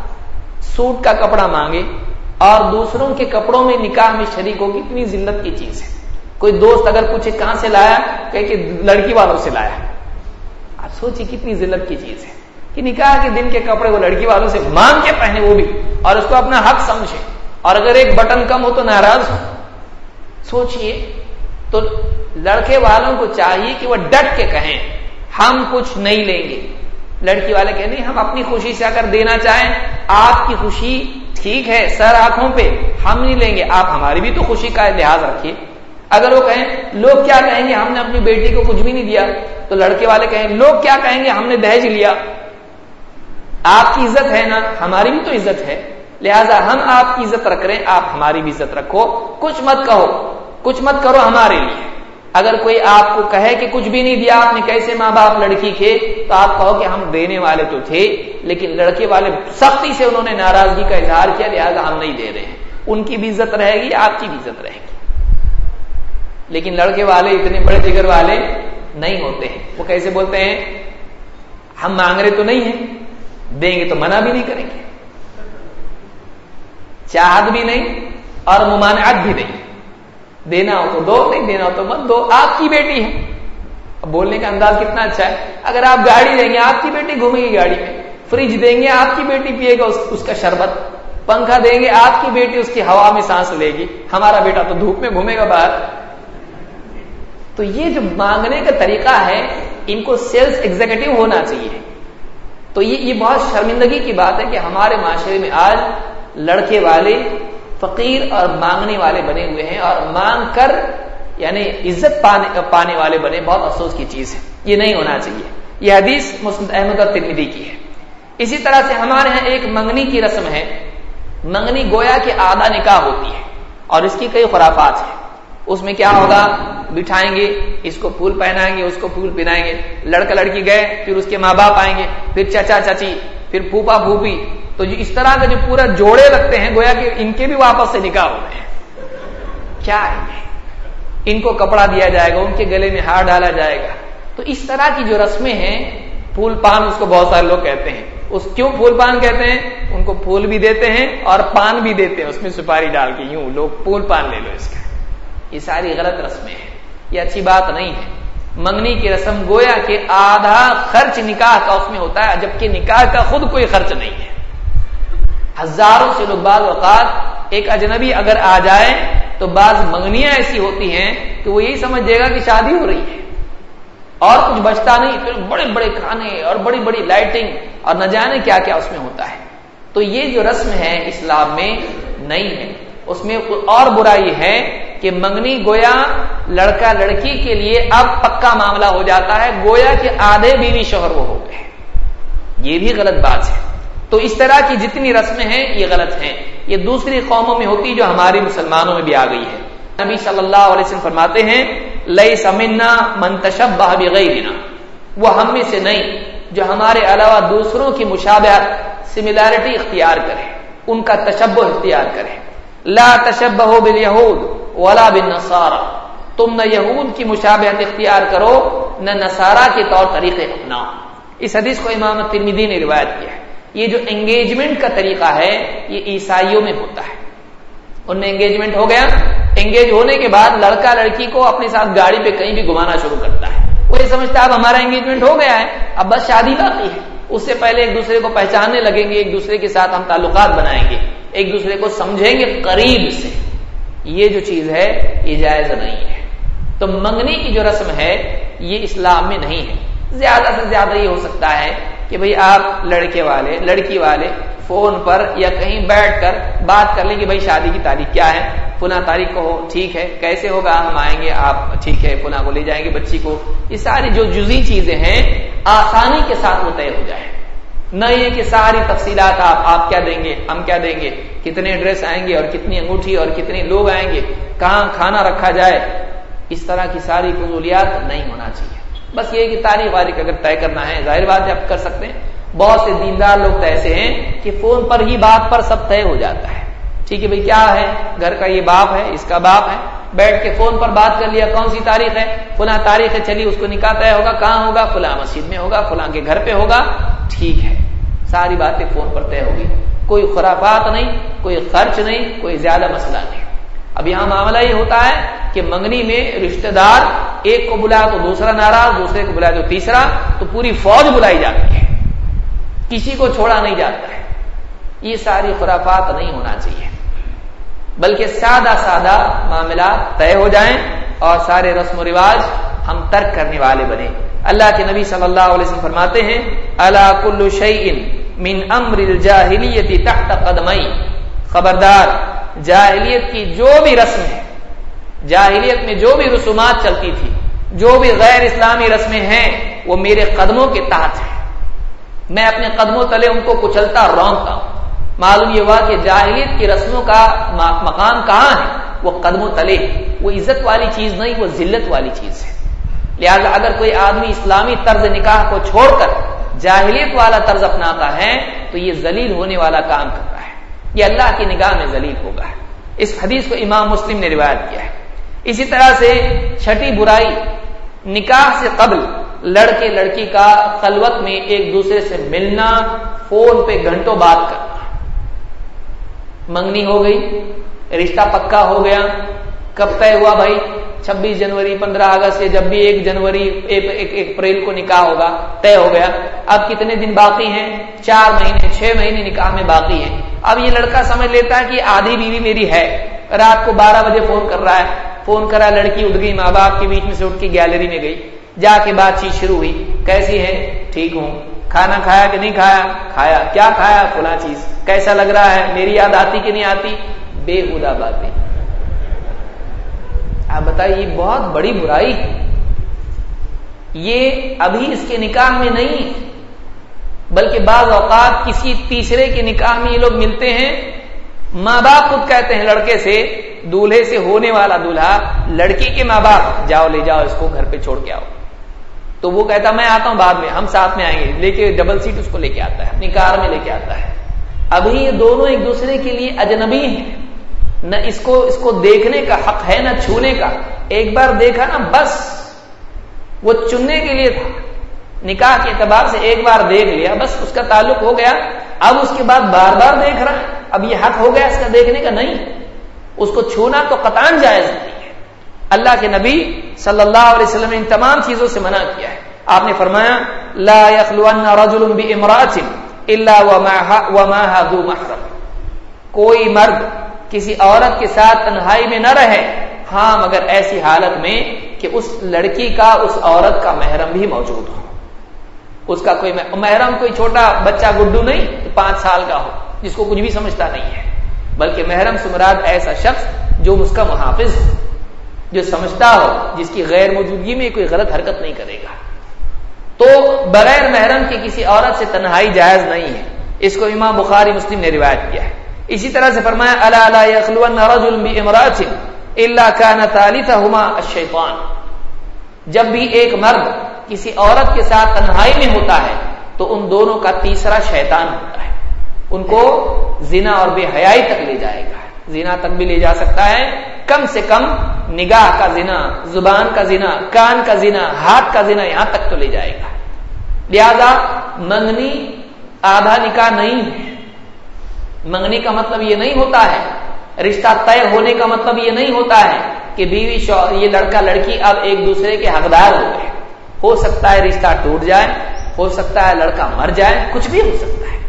S1: سوٹ کا کپڑا مانگے اور دوسروں کے کپڑوں میں نکاح میں شریک ہو، کتنی ذلت کی چیز ہے۔ کوئی دوست اگر پوچھے کہاں سے لایا، کہے کہ لڑکی والوں سے لایا، آپ سوچیے کتنی ذلت کی چیز ہے کہ نکاح کے دن کے کپڑے وہ لڑکی والوں سے مانگ کے پہنے، وہ بھی اور اس کو اپنا حق سمجھے، اور اگر ایک بٹن کم ہو تو ناراض ہو۔ سوچئے تو لڑکے والوں کو چاہیے کہ وہ ڈٹ کے کہیں ہم کچھ نہیں لیں گے، لڑکی والے کہیں نہیں ہم اپنی خوشی سے اگر دینا چاہیں، آپ کی خوشی ٹھیک ہے سر آنکھوں پہ ہم نہیں لیں گے، آپ ہماری بھی تو خوشی کا لحاظ رکھیے۔ اگر وہ کہیں لوگ کیا کہیں گے ہم نے اپنی بیٹی کو کچھ بھی نہیں دیا، تو لڑکے والے کہیں لوگ کیا کہیں گے ہم نے دہیج لیا۔ آپ کی عزت ہے نا، ہماری بھی تو عزت ہے، لہذا ہم آپ کی عزت رکھ رہے ہیں، آپ ہماری بھی عزت رکھو، کچھ مت کہو، کچھ مت کرو ہمارے لیے۔ اگر کوئی آپ کو کہے کہ کچھ بھی نہیں دیا آپ نے، کیسے ماں باپ لڑکی کے، تو آپ کہو کہ ہم دینے والے تو تھے لیکن لڑکے والے سختی سے انہوں نے ناراضگی کا اظہار کیا، لہذا ہم نہیں دے رہے ہیں۔ ان کی بھی عزت رہے گی، آپ کی بھی عزت رہے گی۔ لیکن لڑکے والے اتنے بڑے جگر والے نہیں ہوتے ہیں، وہ کیسے بولتے ہیں ہم مانگ رہے تو نہیں ہیں، دیں گے تو منع بھی نہیں کریں گے، چاہت بھی نہیں اور ممانعت بھی نہیں، دینا ہو تو دو، نہیں دینا ہو تو مت دو، آپ کی بیٹی ہے۔ اب بولنے کا انداز کتنا اچھا ہے، اگر آپ گاڑی دیں گے آپ کی بیٹی گھومے گی گاڑی میں، فریج دیں گے آپ کی بیٹی پیے گا اس, اس کا شربت، پنکھا دیں گے آپ کی بیٹی اس کی ہوا میں سانس لے گی، ہمارا بیٹا تو دھوپ میں گھومے گا باہر۔ تو یہ جو مانگنے کا طریقہ ہے ان کو سیلز ایگزیکٹو ہونا چاہیے۔ تو یہ یہ بہت شرمندگی کی بات ہے کہ ہمارے معاشرے میں آج لڑکے والے فقیر اور مانگنے والے بنے ہوئے ہیں، اور مانگ کر یعنی عزت پانے پانے والے بنے، بہت افسوس کی چیز ہے، یہ نہیں ہونا چاہیے۔ یہ حدیث مسند احمد اور ترمذی کی ہے۔ اسی طرح سے ہمارے ہاں ایک منگنی کی رسم ہے، منگنی گویا کہ آدھا نکاح ہوتی ہے، اور اس کی کئی خرافات ہیں۔ اس میں کیا ہوگا، بٹھائیں گے، اس کو پھول پہنائیں گے، اس کو پھول پہنائیں گے، لڑکا لڑکی گئے، پھر اس کے ماں باپ آئیں گے، پھر چچا چچی، پھر پھوپا پھوپھی، تو جو اس طرح کا جو پورا جوڑے لگتے ہیں گویا کہ ان کے بھی واپس سے نکاح ہو رہے ہیں۔ کیا ہے ان کو کپڑا دیا جائے گا، ان کے گلے میں ہار ڈالا جائے گا۔ تو اس طرح کی جو رسمیں ہیں، پھول پان اس کو بہت سارے لوگ کہتے ہیں، اس کیوں پھول پان کہتے ہیں، ان کو پھول بھی دیتے ہیں اور پان بھی دیتے ہیں، اس میں سپاری ڈال کے، یوں لوگ پھول پان لے لو اس کا۔ یہ ساری غلط رسمیں ہیں، یہ اچھی بات نہیں ہے۔ منگنی کی رسم گویا کہ آدھا خرچ نکاح کا اس میں ہوتا ہے، جبکہ نکاح کا خود کوئی خرچ نہیں ہے۔ ہزاروں سے لوگ بعض اوقات ایک اجنبی اگر آ جائے تو بعض منگنیاں ایسی ہوتی ہیں کہ وہ یہی سمجھ جائے گا کہ شادی ہو رہی ہے اور کچھ بچتا نہیں، پھر بڑے بڑے کھانے اور بڑی بڑی لائٹنگ اور نہ جانے کیا کیا اس میں ہوتا ہے۔ تو یہ جو رسم ہے اسلام میں نہیں ہے، اس میں اور برائی ہے کہ منگنی گویا لڑکا لڑکی کے لیے اب پکا معاملہ ہو جاتا ہے، گویا کہ آدھے بیوی شوہر وہ ہو گئے، یہ بھی غلط بات ہے۔ تو اس طرح کی جتنی رسمیں ہیں یہ غلط ہیں، یہ دوسری قوموں میں ہوتی جو ہمارے مسلمانوں میں بھی آ گئی ہے۔ نبی صلی اللہ علیہ وسلم فرماتے ہیں لیس منا من تشبہ بغیرنا، وہ ہم میں سے نہیں جو ہمارے علاوہ دوسروں کی مشابہت سملیرٹی اختیار کرے، ان کا تشبہ اختیار کرے۔ لا تشبہوا بالیہود ولا بالنصارى، تم نہ یہود کی مشابہت اختیار کرو نہ نصارہ کے طور طریقے اپناؤ۔ اس حدیث کو امام ترمذی نے روایت کیا ہے۔ یہ جو انگیجمنٹ کا طریقہ ہے یہ عیسائیوں میں ہوتا ہے، ان میں انگیجمنٹ ہو گیا، انگیج ہونے کے بعد لڑکا لڑکی کو اپنے ساتھ گاڑی پہ کہیں بھی گھمانا شروع کرتا ہے، وہ یہ سمجھتا ہے اب ہمارا انگیجمنٹ ہو گیا ہے، اب بس شادی باقی ہے، اس سے پہلے ایک دوسرے کو پہچاننے لگیں گے، ایک دوسرے کے ساتھ ہم تعلقات بنائیں گے، ایک دوسرے کو سمجھیں گے قریب سے۔ یہ جو چیز ہے یہ جائز نہیں ہے۔ تو منگنی کی جو رسم ہے یہ اسلام میں نہیں ہے۔ زیادہ سے زیادہ یہ ہو سکتا ہے کہ بھئی آپ لڑکے والے لڑکی والے فون پر یا کہیں بیٹھ کر بات کر لیں کہ بھئی شادی کی تاریخ کیا ہے، فلاں تاریخ کو ہو، ٹھیک ہے، کیسے ہوگا، ہم آئیں گے، آپ ٹھیک ہے، فلاں کو لے جائیں گے بچی کو۔ یہ ساری جو جزئی چیزیں ہیں آسانی کے ساتھ وہ طے ہو جائے، نہ یہ کہ ساری تفصیلات آپ آپ کیا دیں گے، ہم کیا دیں گے، کتنے ڈریس آئیں گے اور کتنی انگوٹھی اور کتنے لوگ آئیں گے، کہاں کھانا رکھا جائے، اس طرح کی ساری فضولیات نہیں ہونا چاہیے۔ بس یہ کہ تاریخ واریخ اگر طے کرنا ہے ظاہر بات ہے آپ کر سکتے ہیں۔ بہت سے دیندار لوگ تو ایسے ہیں کہ فون پر ہی بات پر سب طے ہو جاتا ہے، ٹھیک ہے بھئی کیا ہے، گھر کا یہ باپ ہے، اس کا باپ ہے، بیٹھ کے فون پر بات کر لیا، کون سی تاریخ ہے، فلاں تاریخ ہے، چلیے اس کو نکاح طے ہوگا، کہاں ہوگا، فلاں مسجد میں ہوگا، فلاں کے گھر پہ ہوگا، ٹھیک ہے، ساری باتیں فون پر طے ہوگی، کوئی خرافات نہیں، کوئی خرچ نہیں، کوئی زیادہ مسئلہ نہیں۔ اب یہاں معاملہ یہ ہوتا ہے کہ منگنی میں رشتہ دار ایک کو بلایا تو دوسرا ناراض، دوسرے کو بلایا تو تیسرا، تو پوری فوج بلائی جاتی ہے، کسی کو چھوڑا نہیں جاتا ہے۔ یہ ساری خرافات نہیں ہونا چاہیے، بلکہ سادہ سادہ معاملات طے ہو جائیں اور سارے رسم و رواج ہم ترک کرنے والے بنے۔ اللہ کے نبی صلی اللہ علیہ وسلم فرماتے ہیں الا کل شیء من امر الجاہلیۃ تحت قدمی، خبردار، جاہلیت کی جو بھی رسم ہے، جاہلیت میں جو بھی رسومات چلتی تھی، جو بھی غیر اسلامی رسمیں ہیں، وہ میرے قدموں کے تحت ہیں، میں اپنے قدموں تلے ان کو کچلتا اور رونقتا ہوں۔ معلوم یہ ہوا کہ جاہلیت کی رسموں کا مقام کہاں ہے؟ وہ قدموں تلے، وہ عزت والی چیز نہیں، وہ ذلت والی چیز ہے۔ لہذا اگر کوئی آدمی اسلامی طرز نکاح کو چھوڑ کر جاہلیت والا طرز اپناتا ہے تو یہ ذلیل ہونے والا کام کر رہا ہے، یہ اللہ کی نگاہ میں ذلیل ہوگا۔ اس حدیث کو امام مسلم نے روایت کیا ہے۔ اسی طرح سے چھٹی برائی، نکاح سے قبل لڑکے لڑکی کا خلوت میں ایک دوسرے سے ملنا، فون پہ گھنٹوں بات کرنا۔ منگنی ہو گئی، رشتہ پکا ہو گیا، کب طے ہوا بھائی؟ چھبیس جنوری، پندرہ اگست، یا جب بھی ایک جنوری ایک, ایک, ایک اپریل کو نکاح ہوگا، طے ہو گیا۔ اب کتنے دن باقی ہیں؟ چار مہینے، چھ مہینے نکاح میں باقی ہیں۔ اب یہ لڑکا سمجھ لیتا ہے کہ آدھی بیوی میری ہے، رات کو بارہ بجے فون کر رہا ہے، فون کرا، لڑکی اٹھ گئی، ماں باپ کے بیچ میں سے اٹھ کے گیلری میں گئی، جا کے بات چیت شروع ہوئی، کیسی ہے؟ ٹھیک ہوں۔ کھانا کھایا کہ نہیں کھایا؟ کھایا۔ کیا کھایا؟ فلاں چیز۔ کیسا لگ رہا ہے؟ میری یاد آتی کہ نہیں آتی؟ بےہودہ باتیں۔ آپ بتائیے، یہ بہت بڑی برائی ہے۔ یہ ابھی اس کے نکاح میں نہیں، بلکہ بعض اوقات کسی تیسرے کے نکاح میں یہ لوگ ملتے ہیں۔ ماں باپ خود کہتے ہیں لڑکے سے، دولہے سے ہونے والا دولہا، لڑکی کے ماں باپ، جاؤ لے جاؤ اس کو گھر پہ چھوڑ کے آؤ۔ تو وہ کہتا میں آتا ہوں بعد میں، ہم ساتھ میں آئیں گے، لے کے ڈبل سیٹ اس کو لے کے آتا ہے، اپنی کار میں لے کے آتا ہے۔ ابھی یہ دونوں ایک دوسرے کے لیے اجنبی ہیں، نہ اس کو اس کو دیکھنے کا حق ہے نہ چھونے کا۔ ایک بار دیکھا نا بس، وہ چننے کے لیے تھا، نکاح کے اعتبار سے ایک بار دیکھ لیا بس، اس کا تعلق ہو گیا۔ اب اس کے بعد بار بار دیکھ رہا ہے، اب یہ حق ہو گیا اس کا دیکھنے کا؟ نہیں، اس کو چھونا تو قطعاً جائز نہیں ہے۔ اللہ کے نبی صلی اللہ علیہ وسلم نے ان تمام چیزوں سے منع کیا ہے۔ آپ نے فرمایا لا يخلون رجل بامرأة الا ومعها ذو محرم، کوئی مرد کسی عورت کے ساتھ تنہائی میں نہ رہے، ہاں مگر ایسی حالت میں کہ اس لڑکی کا اس عورت کا محرم بھی موجود ہو۔ اس کا کوئی محرم کوئی چھوٹا بچہ گڈو نہیں تو پانچ سال کا ہو جس کو کچھ بھی سمجھتا نہیں ہے، بلکہ محرم سے مراد ایسا شخص جو اس کا محافظ ہو، جو سمجھتا ہو، جس کی غیر موجودگی میں کوئی غلط حرکت نہیں کرے گا۔ تو بغیر محرم کی کسی عورت سے تنہائی جائز نہیں ہے۔ اس کو امام بخاری مسلم نے روایت کیا ہے۔ اسی طرح سے فرمایا الا لا يخلون رجل بامرأة الا كان ثالثهما الشیطان، جب بھی ایک مرد کسی عورت کے ساتھ تنہائی میں ہوتا ہے تو ان دونوں کا تیسرا شیطان ہوتا ہے، ان کو زنا اور بے حیائی تک لے جائے گا۔ زنا تک بھی لے جا سکتا ہے، کم سے کم نگاہ کا زنا، زبان کا زنا، کان کا زنا، ہاتھ کا زنا، یہاں تک تو لے جائے گا۔ لہذا منگنی آدھا نکاح نہیں ہے۔ منگنی کا مطلب یہ نہیں ہوتا ہے، رشتہ طے ہونے کا مطلب یہ نہیں ہوتا ہے کہ بیوی شوہر، یہ لڑکا لڑکی اب ایک دوسرے کے حقدار ہو گئے۔ ہو سکتا ہے رشتہ ٹوٹ جائے، ہو سکتا ہے لڑکا مر جائے، کچھ بھی ہو سکتا ہے۔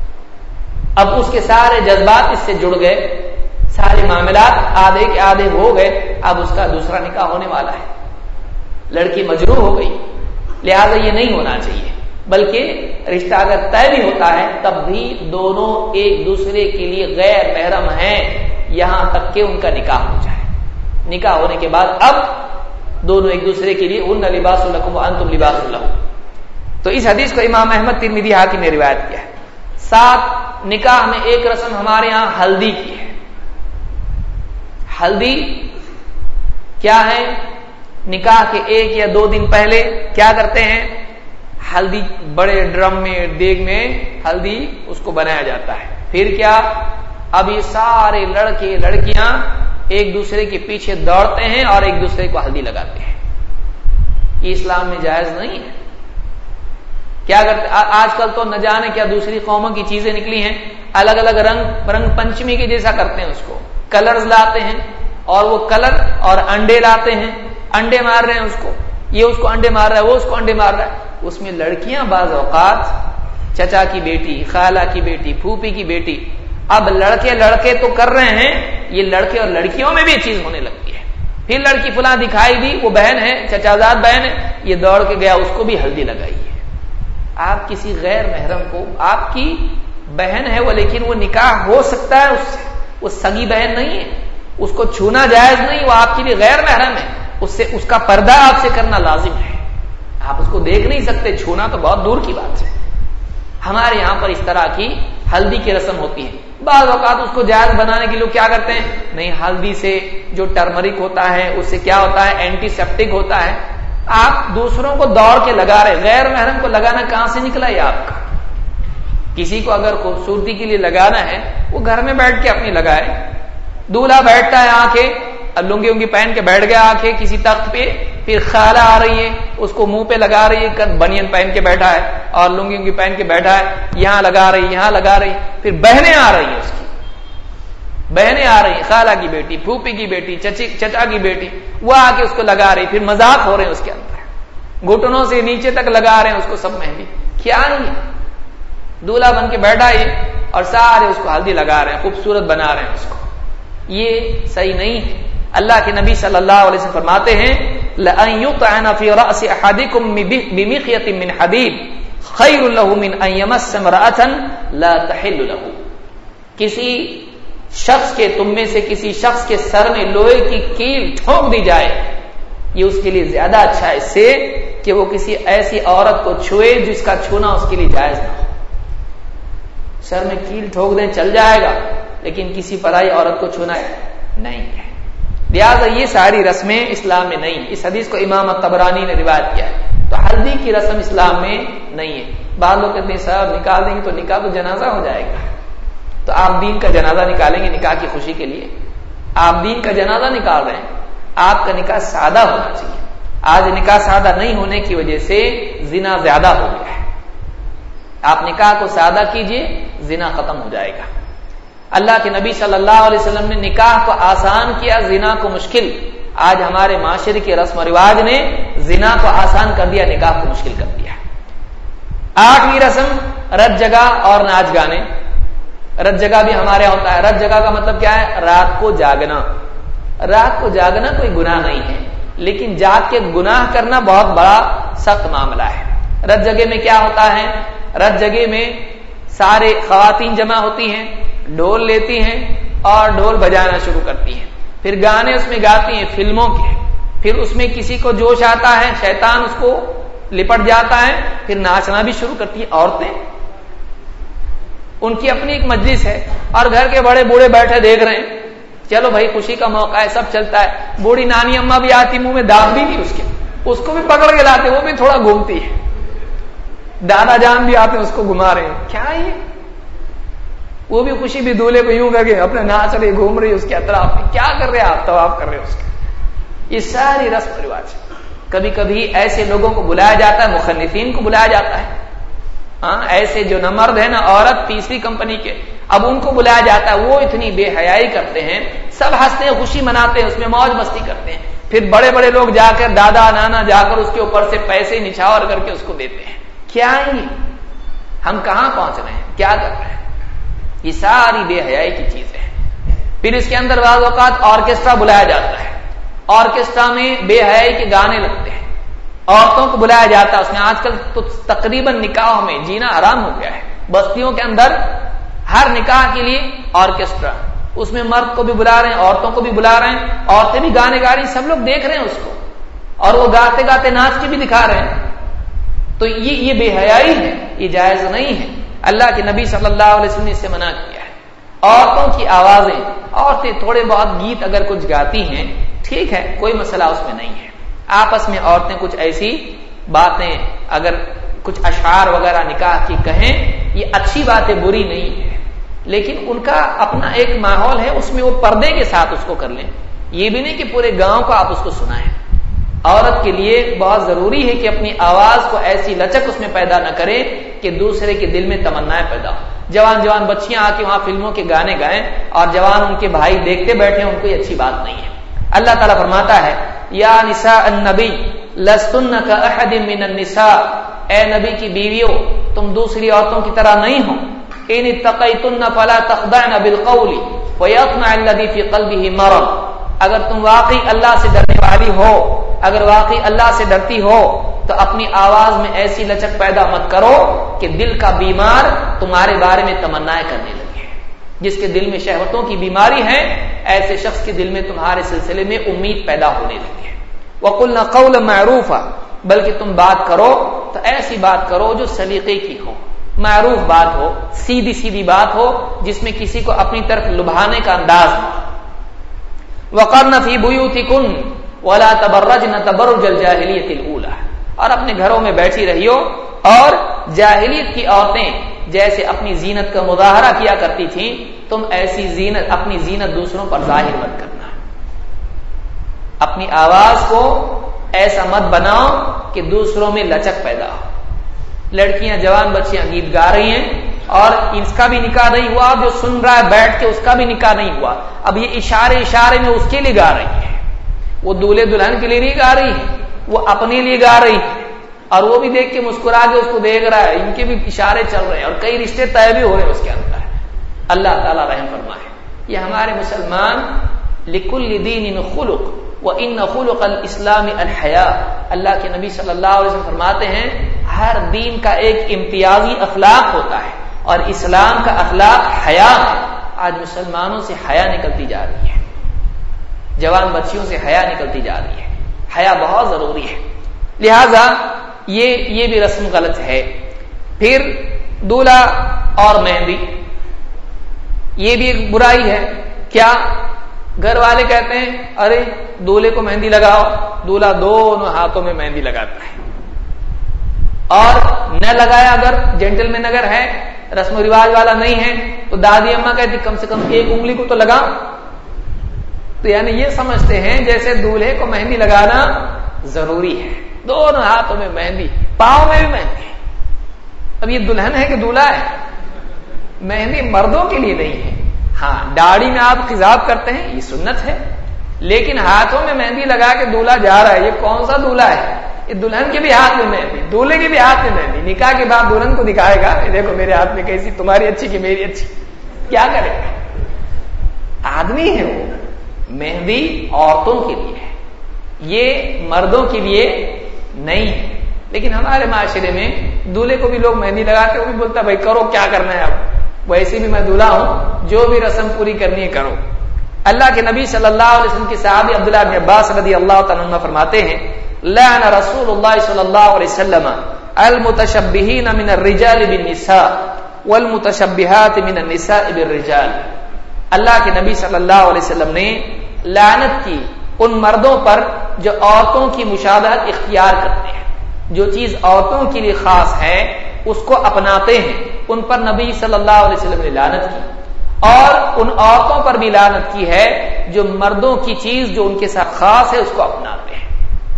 S1: اب اس کے سارے جذبات اس سے جڑ گئے، سارے معاملات آدھے کے آدھے ہو گئے، اب اس کا دوسرا نکاح ہونے والا ہے، لڑکی مجروح ہو گئی۔ لہذا یہ نہیں ہونا چاہیے، بلکہ رشتہ اگر طے بھی ہوتا ہے تب بھی دونوں ایک دوسرے کے لیے غیر محرم ہیں یہاں تک کہ ان کا نکاح ہو جائے۔ نکاح ہونے کے بعد اب دونوں ایک دوسرے کے لیے ان لباس لکم وانتم لباس لہم۔ تو اس حدیث کو امام احمد ترمذی حاکم نے روایت کیا ہے۔ ساتھ نکاح میں ایک رسم ہمارے یہاں ہلدی کی ہے۔ ہلدی کیا ہے؟ نکاح کے ایک یا دو دن پہلے کیا کرتے ہیں؟ ہلدی بڑے ڈرم میں، دیگ میں ہلدی اس کو بنایا جاتا ہے۔ پھر کیا؟ اب یہ سارے لڑکے لڑکیاں ایک دوسرے کے پیچھے دوڑتے ہیں اور ایک دوسرے کو ہلدی لگاتے ہیں۔ یہ اسلام میں جائز نہیں ہے۔ کیا کرتے آج کل تو نہ جانے کیا دوسری قوموں کی چیزیں نکلی ہیں، الگ الگ رنگ رنگ پنچمی کے جیسا کرتے ہیں، اس کو کلرز لاتے ہیں، اور وہ کلر اور انڈے لاتے ہیں، انڈے مار رہے ہیں اس کو، یہ اس کو انڈے مار رہا ہے، وہ اس کو انڈے مار رہا ہے۔ اس میں لڑکیاں بعض اوقات چچا کی بیٹی، خالہ کی بیٹی، پھوپھی کی بیٹی، اب لڑکے لڑکے تو کر رہے ہیں، یہ لڑکے اور لڑکیوں میں بھی یہ چیز ہونے لگتی ہے۔ پھر لڑکی فلاں دکھائی دی، وہ بہن ہے، چچا زاد بہن ہے، یہ دوڑ کے گیا، اس کو بھی ہلدی لگائی ہے۔ آپ کسی غیر محرم کو، آپ کی بہن ہے وہ، لیکن وہ نکاح ہو سکتا ہے اس سے، وہ سگی بہن نہیں ہے، اس کو چھونا جائز نہیں، وہ آپ کے لیے غیر محرم ہے، اس سے اس کا پردہ آپ سے کرنا لازم ہے، آپ اس کو دیکھ نہیں سکتے، چھونا تو بہت دور کی بات ہے۔ ہمارے یہاں پر اس طرح کی ہلدی کی رسم ہوتی ہے، بعض اوقات اس کو جائز بنانے کے لوگ کیا کرتے ہیں، نہیں ہلدی سے جو ٹرمرک ہوتا ہے اس سے کیا ہوتا ہے، اینٹی سیپٹک ہوتا ہے، آپ دوسروں کو دوڑ کے لگا رہے، غیر محرم کو لگانا کہاں سے نکلا یہ آپ کا؟ کسی کو اگر خوبصورتی کے لیے لگانا ہے وہ گھر میں بیٹھ کے اپنی لگائے، دولہا بیٹھتا ہے آ کے لنگی انگی پہن کے بیٹھ گیا آ کے کسی تخت پہ، پھر خالہ آ رہی ہے اس کو منہ پہ لگا رہی ہے، بنین پہن کے بیٹھا ہے اور لنگی انگی پہن کے بیٹھا ہے، یہاں لگا رہی یہاں لگا رہی، پھر بہنیں آ رہی ہیں، اس کی بہنیں آ رہی ہیں، خالہ کی بیٹی، پھوپھی کی بیٹی، چچی چچا کی بیٹی، وہ آ کے اس کو لگا رہی، پھر مذاق ہو رہے ہیں اس کے اندر، گھٹنوں سے نیچے تک لگا رہے ہیں اس کو سب مہندی، کیا نہیں دولہا بن کے بیٹھا ہے اور سارے اس کو ہلدی لگا رہے ہیں، خوبصورت بنا رہے ہیں اس کو، یہ صحیح نہیں ہے۔ اللہ کے نبی صلی اللہ علیہ وسلم فرماتے ہیں لَأَن يُطْعَنَ فِي رَأْسِ أَحَدِكُم بِمِخْيَطٍ مِّنْ حَدِيدٍ خَيْرٌ لَّهُ مِنْ أَن يَمَسَّ امْرَأَةً لَّا تَحِلُّ لَهُ، کسی شخص کے تم میں سے کسی شخص کے سر میں لوہے کی کیل ٹھونک دی جائے، یہ اس کے لیے زیادہ اچھا ہے اس سے کہ وہ کسی ایسی عورت کو چھوئے جس کا چھونا اس کے لیے جائز نہ ہو۔ سر میں کیل ٹھوک دیں چل جائے گا، لیکن کسی پرائی عورت کو چھونا نہیں ہے، لہذا یہ ساری رسمیں اسلام میں نہیں ہیں۔ اس حدیث کو امام الطبرانی نے روایت کیا ہے، تو ہلدی کی رسم اسلام میں نہیں ہے۔ بعض لوگ کہتے ہیں صاحب نکال دیں گے تو نکاح تو جنازہ ہو جائے گا، تو آپ دین کا جنازہ نکالیں گے نکاح کی خوشی کے لیے؟ آپ دین کا جنازہ نکال رہے ہیں، آپ کا نکاح سادہ ہونا چاہیے۔ آج نکاح سادہ نہیں ہونے کی وجہ سے زنا زیادہ ہو گیا ہے، آپ نکاح کو سادہ کیجئے، زنا ختم ہو جائے گا۔ اللہ کے نبی صلی اللہ علیہ وسلم نے نکاح کو آسان کیا، زنا کو مشکل۔ آج ہمارے معاشرے کے رسم و رواج نے زنا کو آسان کر دیا، نکاح کو مشکل کر دیا۔ آٹھویں رسم رت جگہ اور ناچ گانے۔ رت جگہ بھی ہمارے یہاں ہوتا ہے۔ رت جگہ کا مطلب کیا ہے؟ رات کو جاگنا۔ رات کو جاگنا کوئی گناہ نہیں ہے، لیکن جاگ کے گناہ کرنا بہت بڑا سخت معاملہ ہے۔ رت جگہ میں کیا ہوتا ہے؟ رت جگہ میں سارے خواتین جمع ہوتی ہیں، ڈھول لیتی ہیں اور ڈھول بجانا شروع کرتی ہیں، پھر گانے اس میں گاتی ہیں فلموں کے، پھر اس میں کسی کو جوش آتا ہے، شیطان اس کو لپٹ جاتا ہے، پھر ناچنا بھی شروع کرتی ہیں عورتیں۔ ان کی اپنی ایک مجلس ہے اور گھر کے بڑے بوڑھے بیٹھے دیکھ رہے ہیں، چلو بھائی خوشی کا موقع ہے، سب چلتا ہے۔ بوڑھی نانی اماں بھی آتی، منہ میں داغ بھی نہیں اس کے، اس کو بھی پکڑ کے لاتے، وہ بھی تھوڑا گھومتی ہے۔ دادا جان بھی آتے ہیں، اس کو گھما رہے ہیں، کیا یہ وہ بھی خوشی بھی دولہے کو یوں کر کے اپنے ناچ رہی، گھوم رہی اس کے اطراف میں، کیا کر رہے آپ؟ طواف کر رہے اس کے۔ یہ ساری رسم و رواج۔ کبھی کبھی ایسے لوگوں کو بلایا جاتا ہے، مخنثین کو بلایا جاتا ہے، ہاں ایسے جو نہ مرد ہے نہ عورت، تیسری کمپنی کے، اب ان کو بلایا جاتا ہے، وہ اتنی بے حیائی کرتے ہیں، سب ہنستے ہیں، خوشی مناتے ہیں، اس میں موج مستی کرتے ہیں، پھر بڑے بڑے لوگ جا کر دادا نانا جا کر اس کے اوپر سے پیسے نچھاور کر کے اس کو دیتے ہیں۔ کیا ہے ہم کہاں پہنچ رہے ہیں؟ کیا کر رہے ہیں؟ یہ ساری بے حیائی کی چیزیں ہیں۔ پھر اس کے اندر بعض اوقات آرکیسٹرا بلایا جاتا ہے، آرکیسٹرا میں بے حیائی کے گانے لگتے ہیں، عورتوں کو بلایا جاتا ہے، اس میں آج کل تو تقریباً نکاحوں میں جینا حرام ہو گیا ہے۔ بستیوں کے اندر ہر نکاح کے لیے آرکیسٹرا، اس میں مرد کو بھی بلا رہے ہیں، عورتوں کو بھی بلا رہے ہیں، عورتیں بھی گانے گا رہی ہیں، سب لوگ دیکھ رہے ہیں اس کو، اور وہ گاتے گاتے ناچ کے بھی دکھا رہے ہیں۔ تو یہ یہ بے حیائی ہے، یہ جائز نہیں ہے۔ اللہ کے نبی صلی اللہ علیہ وسلم نے اس سے منع کیا ہے۔ عورتوں کی آوازیں، عورتیں تھوڑے بہت گیت اگر کچھ گاتی ہیں ٹھیک ہے، کوئی مسئلہ اس میں نہیں ہے۔ آپس میں عورتیں کچھ ایسی باتیں اگر کچھ اشعار وغیرہ نکاح کی کہیں، یہ اچھی بات ہے، بری نہیں ہے، لیکن ان کا اپنا ایک ماحول ہے، اس میں وہ پردے کے ساتھ اس کو کر لیں۔ یہ بھی نہیں کہ پورے گاؤں کو آپ اس کو سنائیں۔ عورت کے لیے بہت ضروری ہے کہ اپنی آواز کو ایسی لچک اس میں پیدا نہ کرے کہ دوسرے کے دل میں تمنائیں پیدا ہو۔ جوان جوان بچیاں آ کے وہاں فلموں کے گانے گائیں اور جوان ان کے بھائی دیکھتے بیٹھے، ان کو یہ اچھی بات نہیں ہے۔ اللہ تعالیٰ فرماتا ہے یا نساء النبی لستن کاحد من النساء، اے نبی کی بیویوں تم دوسری عورتوں کی طرح نہیں ہو۔ ان اتقیتن فلا تخضعن بالقول فیطمع الذی فی قلبہ مرض، اگر تم واقعی اللہ سے ڈرنے والی ہو، اگر واقعی اللہ سے ڈرتی ہو تو اپنی آواز میں ایسی لچک پیدا مت کرو کہ دل کا بیمار تمہارے بارے میں تمنائیں کرنے لگے. جس کے دل میں شہوتوں کی بیماری ہے ایسے شخص کے دل میں تمہارے سلسلے میں امید پیدا ہونے لگی ہے. وَقُلْنَا قَوْلًا مَعْرُوفًا، بلکہ تم بات کرو تو ایسی بات کرو جو سلیقے کی ہو، معروف بات ہو، سیدھی سیدھی بات ہو جس میں کسی کو اپنی طرف لبھانے کا انداز ہو. وَقَرْنَ فِي بُيُوتِكُنَّ وَلَا تَبَرَّجْنَ تَبَرُّجَ الْجَاهِلِيَّةِ الْأُولَىٰ، اور اپنے گھروں میں بیٹھی رہیو اور جاہلیت کی عورتیں جیسے اپنی زینت کا مظاہرہ کیا کرتی تھیں تم ایسی زینت اپنی زینت دوسروں پر ظاہر مت کرنا. اپنی آواز کو ایسا مت بناؤ کہ دوسروں میں لچک پیدا ہو. لڑکیاں جوان بچیاں گیت گا رہی ہیں اور اس کا بھی نکاح نہیں ہوا، جو سن رہا ہے بیٹھ کے اس کا بھی نکاح نہیں ہوا. اب یہ اشارے اشارے میں اس کے لیے گا رہی ہے، وہ دولہے دلہن کے لیے نہیں گا رہی ہے، وہ اپنے لیے گا رہی ہے اور وہ بھی دیکھ کے مسکرا کے اس کو دیکھ رہا ہے. ان کے بھی اشارے چل رہے ہیں اور کئی رشتے طے بھی ہو رہے ہیں اس کے اندر. اللہ تعالیٰ رحم فرمائے. یہ ہمارے مسلمان لکل دین خلق وان خلق الاسلام الحیاء، اللہ کے نبی صلی اللہ علیہ وسلم فرماتے ہیں ہر دین کا ایک امتیازی اخلاق ہوتا ہے اور اسلام کا اخلاق حیا ہے. آج مسلمانوں سے حیا نکلتی جا رہی ہے، جوان بچیوں سے حیا نکلتی جا رہی ہے. حیا بہت ضروری ہے، لہذا یہ یہ بھی رسم غلط ہے. پھر دولہا اور مہندی، یہ بھی ایک برائی ہے. کیا گھر والے کہتے ہیں ارے دولہے کو مہندی لگاؤ، دولہا دونوں ہاتھوں میں مہندی لگاتا ہے اور نہ لگایا اگر جینٹل مین اگر ہے، رسم و رواج والا نہیں ہے تو دادی اماں کہتی کم سے کم ایک انگلی کو تو لگاؤ. تو یعنی یہ سمجھتے ہیں جیسے دولہے کو مہندی لگانا ضروری ہے، دونوں ہاتھوں میں مہندی، پاؤں میں بھی مہندی. اب یہ دلہن ہے کہ دولہا ہے؟ مہندی مردوں کے لیے نہیں ہے. ہاں داڑھی میں آپ خضاب کرتے ہیں یہ سنت ہے، لیکن ہاتھوں میں مہندی لگا کے دولہا جا رہا ہے، یہ کون سا دولہا ہے؟ یہ دلہن کے بھی ہاتھ میں مہندی، دولہے کے بھی ہاتھ میں مہندی. نکاح کے بعد دلہن کو دکھائے گا دیکھو میرے ہاتھ میں کیسی، تمہاری اچھی کہ میری اچھی. کیا کرے گا؟ آدمی ہے وہ. مہندی عورتوں کے لیے ہے، یہ مردوں کے لیے نہیں ہے. لیکن ہمارے معاشرے میں دولہے کو بھی لوگ مہندی لگا کے وہ بھی بولتا ہے بھائی کرو کیا کرنا ہے، اب ویسے بھی میں دولہا ہوں، جو بھی رسم پوری کرنی ہے کرو. اللہ کے نبی صلی اللہ علیہ وسلم کے صحابی عبداللہ بن عباس رضی اللہ تعالیٰ عنہ فرماتے ہیں لعن رسول اللہ صلی اللہ علیہ وسلم المتشبہین من الرجال بالنساء والمتشبہات من النساء بالرجال. اللہ کے نبی صلی اللہ علیہ وسلم نے لعنت کی ان مردوں پر جو عورتوں کی مشابہت اختیار کرتے ہیں، جو چیز عورتوں کے لیے خاص ہے اس کو اپناتے ہیں، ان پر نبی صلی اللہ علیہ وسلم نے لعنت کی. اور ان عورتوں پر بھی لعنت کی ہے جو مردوں کی چیز جو ان کے ساتھ خاص ہے اس کو اپناتے ہیں.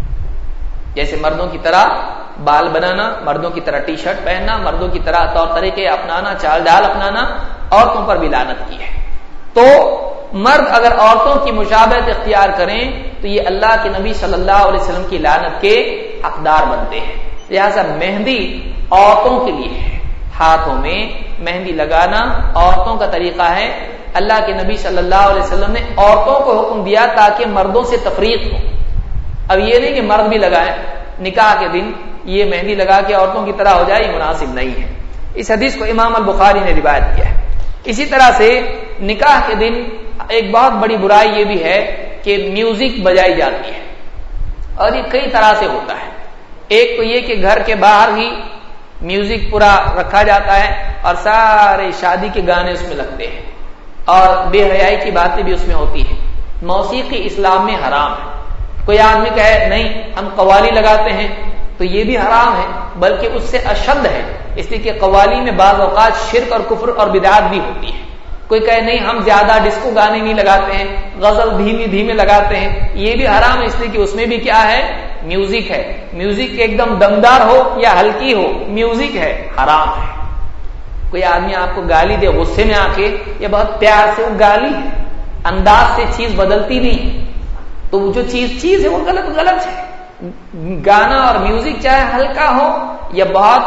S1: جیسے مردوں کی طرح بال بنانا، مردوں کی طرح ٹی شرٹ پہننا، مردوں کی طرح طور طریقے اپنانا، چال ڈال اپنانا، عورتوں پر بھی لعنت کی ہے. تو مرد اگر عورتوں کی مشابہت اختیار کریں تو یہ اللہ کے نبی صلی اللہ علیہ وسلم کی لعنت کے حقدار بنتے ہیں. لہذا مہندی عورتوں کے لیے ہے، ہاتھوں میں مہندی لگانا عورتوں کا طریقہ ہے. اللہ کے نبی صلی اللہ علیہ وسلم نے عورتوں کو حکم دیا تاکہ مردوں سے تفریق ہو. اب یہ نہیں کہ مرد بھی لگائیں نکاح کے دن یہ مہندی لگا کے عورتوں کی طرح ہو جائے، یہ مناسب نہیں ہے. اس حدیث کو امام البخاری نے روایت کیا ہے. اسی طرح سے نکاح کے دن ایک بہت بڑی برائی یہ بھی ہے کہ میوزک بجائی جاتی ہے اور یہ کئی طرح سے ہوتا ہے. ایک تو یہ کہ گھر کے باہر ہی میوزک پورا رکھا جاتا ہے اور سارے شادی کے گانے اس میں لگتے ہیں اور بے حیائی کی باتیں بھی اس میں ہوتی ہیں. موسیقی اسلام میں حرام ہے. کوئی آدمی کہے نہیں ہم قوالی لگاتے ہیں تو یہ بھی حرام ہے، بلکہ اس سے اشد ہے، اس لیے کہ قوالی میں بعض اوقات شرک اور کفر اور بدعات بھی ہوتی ہے. کوئی کہے نہیں ہم زیادہ ڈسکو گانے نہیں لگاتے ہیں، غزل دھیمی دھیمے لگاتے ہیں، یہ بھی حرام ہے، اس لیے کہ اس میں بھی کیا ہے؟ میوزک ہے. میوزک ایک دم دمدار ہو یا ہلکی ہو، میوزک ہے، حرام ہے. کوئی آدمی آپ کو گالی دے غصے میں آ کے یا بہت پیار سے، وہ گالی ہے، انداز سے چیز بدلتی نہیں. تو جو چیز چیز ہے وہ غلط غلط ہے. گانا اور میوزک چاہے ہلکا ہو یا بہت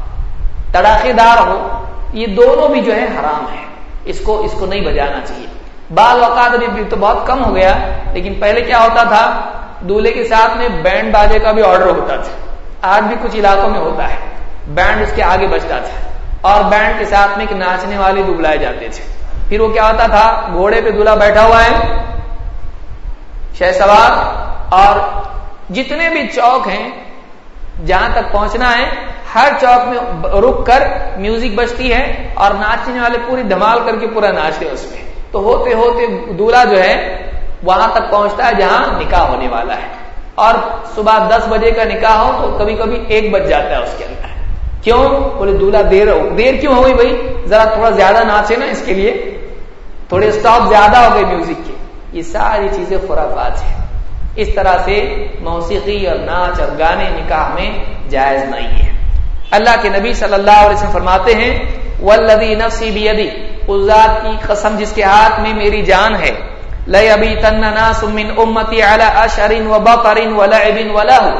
S1: تڑاخے دار ہو، یہ دونوں بھی جو ہے حرام ہے. اس کو اس کو نہیں بجانا چاہیے. بعض اوقات ابھی تو بہت کم ہو گیا، لیکن پہلے کیا ہوتا تھا؟ دولہے کے ساتھ میں بینڈ باجے کا بھی آرڈر ہوتا تھا آج بھی کچھ علاقوں میں ہوتا ہے، بینڈ اس کے آگے بجتا تھا اور بینڈ کے ساتھ میں ایک ناچنے والے بھی بلائے جاتے تھے. پھر وہ کیا ہوتا تھا، گھوڑے پہ دلہا بیٹھا ہوا ہے، شہ سوار، اور جتنے بھی چوک ہیں جہاں تک پہنچنا ہے ہر چوک میں رک کر میوزک بجتی ہے اور ناچنے والے پوری دھمال کر کے پورا ناچتے ہیں اس میں. تو ہوتے ہوتے دولہا جو ہے وہاں تک پہنچتا ہے جہاں نکاح ہونے والا ہے، اور صبح دس بجے کا نکاح ہو تو کبھی کبھی ایک بج جاتا ہے اس کے اندر. کیوں؟ بولے دولہا دیر ہو دیر کیوں ہو گئی بھائی، ذرا تھوڑا زیادہ ناچے نا، اس کے لیے تھوڑے اسٹاپ زیادہ ہو گئے میوزک کے. یہ ساری چیزیں خرافات ہیں. اس طرح سے موسیقی اور ناچ اور گانے نکاح میں جائز نہیں ہے. اللہ کے نبی صلی اللہ علیہ وسلم فرماتے ہیں والذی نفسی بیدی، اس ذات کی قسم جس کے ہاتھ میں میری جان ہے، لَيَبِيتَنَّ نَاسٌ مِّنْ أُمَّتِي عَلَىٰ أَشْعَرٍ وَبَقَرٍ وَلَعِبٍ وَلَهْوٍ،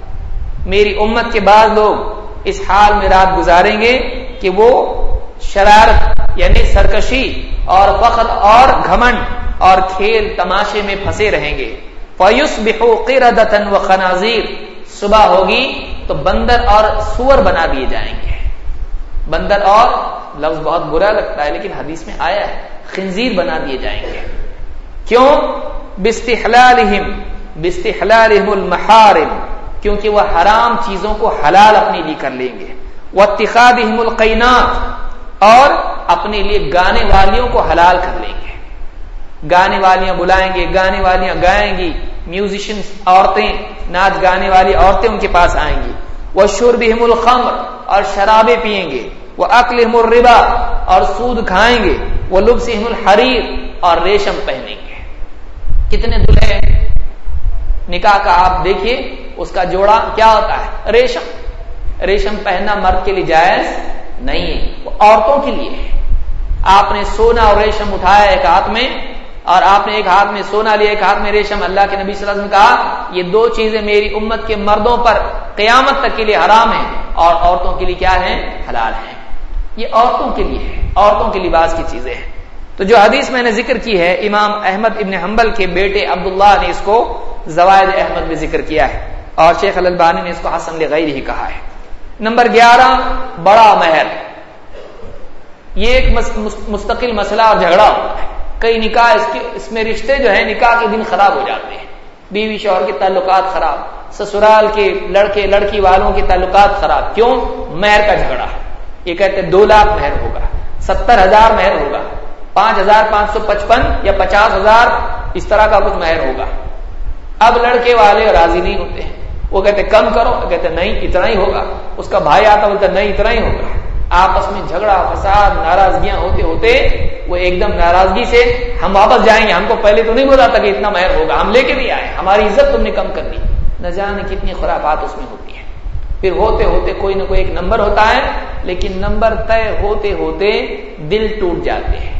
S1: میری امت کے بعض لوگ اس حال میں رات گزاریں گے کہ وہ شرارت یعنی سرکشی اور فخر اور گھمنڈ اور کھیل تماشے میں پھنسے رہیں گے. فَيُصْبِحُوا قِرَدَةً وَخَنَازِيرَ، صبح ہوگی تو بندر اور سور بنا دیے جائیں گے. بندر اور لفظ بہت برا لگتا ہے لیکن حدیث میں آیا ہے، خنزیر بنا دیے جائیں گے. کیوں؟ باستحلالہم باستحلالہم المحارم، کیونکہ وہ حرام چیزوں کو حلال اپنے لیے کر لیں گے. واتخاذہم القینات، اور اپنے لیے گانے والیوں کو حلال کر لیں گے. گانے والیاں بلائیں گے، گانے والیاں گائیں گی، میوزیشنز عورتیں، ناچ گانے والی عورتیں ان کے پاس آئیں گی. وشربہم الخمر، اور شرابیں پیئیں گے. واکلہم الربا، اور سود کھائیں گے. ولبسہم الحریر، اور ریشم پہنیں گے. کتنے دلہے نکاح کا آپ دیکھیے اس کا جوڑا کیا ہوتا ہے، ریشم. ریشم پہننا مرد کے لیے جائز نہیں ہے، وہ عورتوں کے لیے ہے. آپ نے سونا اور ریشم اٹھایا ایک ہاتھ میں، اور آپ نے ایک ہاتھ میں سونا لیا ایک ہاتھ میں ریشم. اللہ کے نبی صلی اللہ علیہ وسلم نے کہا یہ دو چیزیں میری امت کے مردوں پر قیامت تک کے لیے حرام ہیں اور عورتوں کے لیے کیا ہیں، حلال ہیں. یہ عورتوں کے لیے ہے، عورتوں کے لباس کی چیزیں ہیں. تو جو حدیث میں نے ذکر کی ہے امام احمد ابن حنبل کے بیٹے عبداللہ نے اس کو زوائد احمد میں ذکر کیا ہے اور شیخ الالبانی نے اس کو حسن لغیرہ ہی کہا ہے. نمبر گیارہ، بڑا مہر. یہ ایک مستقل مسئلہ اور جھگڑا ہوتا ہے. کئی نکاح اس کے اس میں رشتے جو ہیں نکاح کے دن خراب ہو جاتے ہیں. بیوی شوہر کے تعلقات خراب، سسرال کے لڑکے لڑکی والوں کے تعلقات خراب. کیوں؟ مہر کا جھگڑا. یہ کہتے ہیں دو لاکھ مہر ہوگا، ستر ہزار مہر ہوگا، پانچ ہزار پانچ سو پچپن یا پچاس ہزار اس طرح کا کچھ مہر ہوگا. اب لڑکے والے راضی نہیں ہوتے ہیں، وہ کہتے کم کرو، کہتے نہیں اتنا ہی ہوگا. اس کا بھائی آتا بولتا نہیں اتنا ہی ہوگا. آپس میں جھگڑا فساد ناراضگیاں ہوتے ہوتے وہ ایک دم ناراضگی سے ہم واپس جائیں گے، ہم کو پہلے تو نہیں بولا تھا کہ اتنا مہر ہوگا، ہم لے کے بھی آئے، ہماری عزت تم نے کم کر دی. نہ جانے کتنی خرافات اس میں ہوتی ہے. پھر ہوتے ہوتے کوئی نہ کوئی ایک نمبر ہوتا ہے، لیکن نمبر طے ہوتے ہوتے دل ٹوٹ جاتے ہیں.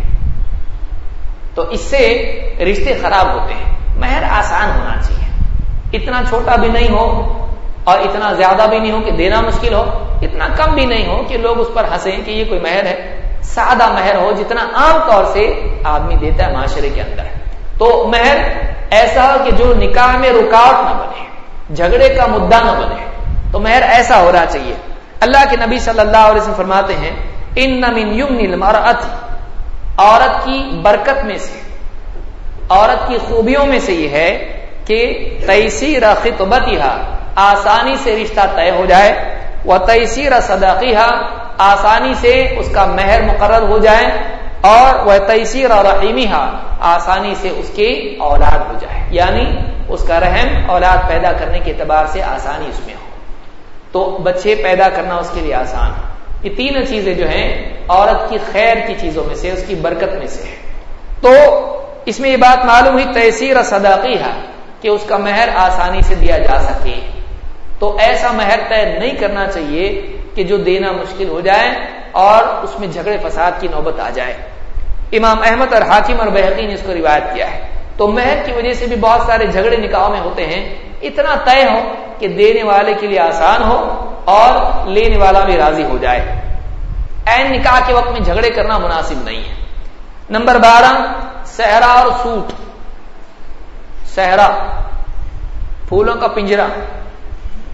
S1: تو اس سے رشتے خراب ہوتے ہیں. مہر آسان ہونا چاہیے، اتنا چھوٹا بھی نہیں ہو اور اتنا زیادہ بھی نہیں ہو کہ دینا مشکل ہو، اتنا کم بھی نہیں ہو کہ لوگ اس پر ہنسیں کہ یہ کوئی مہر ہے. سادہ مہر ہو جتنا عام طور سے آدمی دیتا ہے معاشرے کے اندر. تو مہر ایسا کہ جو نکاح میں رکاوٹ نہ بنے، جھگڑے کا مدعا نہ بنے، تو مہر ایسا ہونا چاہیے. اللہ کے نبی صلی اللہ علیہ وسلم فرماتے ہیں ان من یمن المرأۃ، عورت کی برکت میں سے، عورت کی خوبیوں میں سے یہ ہے کہ تیسیر خطبتها، آسانی سے رشتہ طے ہو جائے، وتیسیر صداقها، آسانی سے اس کا مہر مقرر ہو جائے، اور وتیسیر رحمها، آسانی سے اس کی اولاد ہو جائے، یعنی اس کا رحم اولاد پیدا کرنے کے اعتبار سے آسانی اس میں ہو، تو بچے پیدا کرنا اس کے لیے آسان. یہ تین چیزیں جو ہیں عورت کی خیر کی چیزوں میں سے، اس کی برکت میں سے ہے. تو اس میں یہ بات معلوم ہوئی تیسیر صداقیہ کہ اس کا مہر آسانی سے دیا جا سکے. تو ایسا مہر طے نہیں کرنا چاہیے کہ جو دینا مشکل ہو جائے اور اس میں جھگڑے فساد کی نوبت آ جائے. امام احمد اور حاکم اور بہقی نے اس کو روایت کیا ہے. تو مہر کی وجہ سے بھی بہت سارے جھگڑے نکاحوں میں ہوتے ہیں. اتنا طے ہو کہ دینے والے کے لیے آسان ہو اور لینے والا بھی راضی ہو جائے. عین نکاح کے وقت میں جھگڑے کرنا مناسب نہیں ہے. نمبر بارہ، صحرا اور سوٹ. صحرا پھولوں کا پنجرا،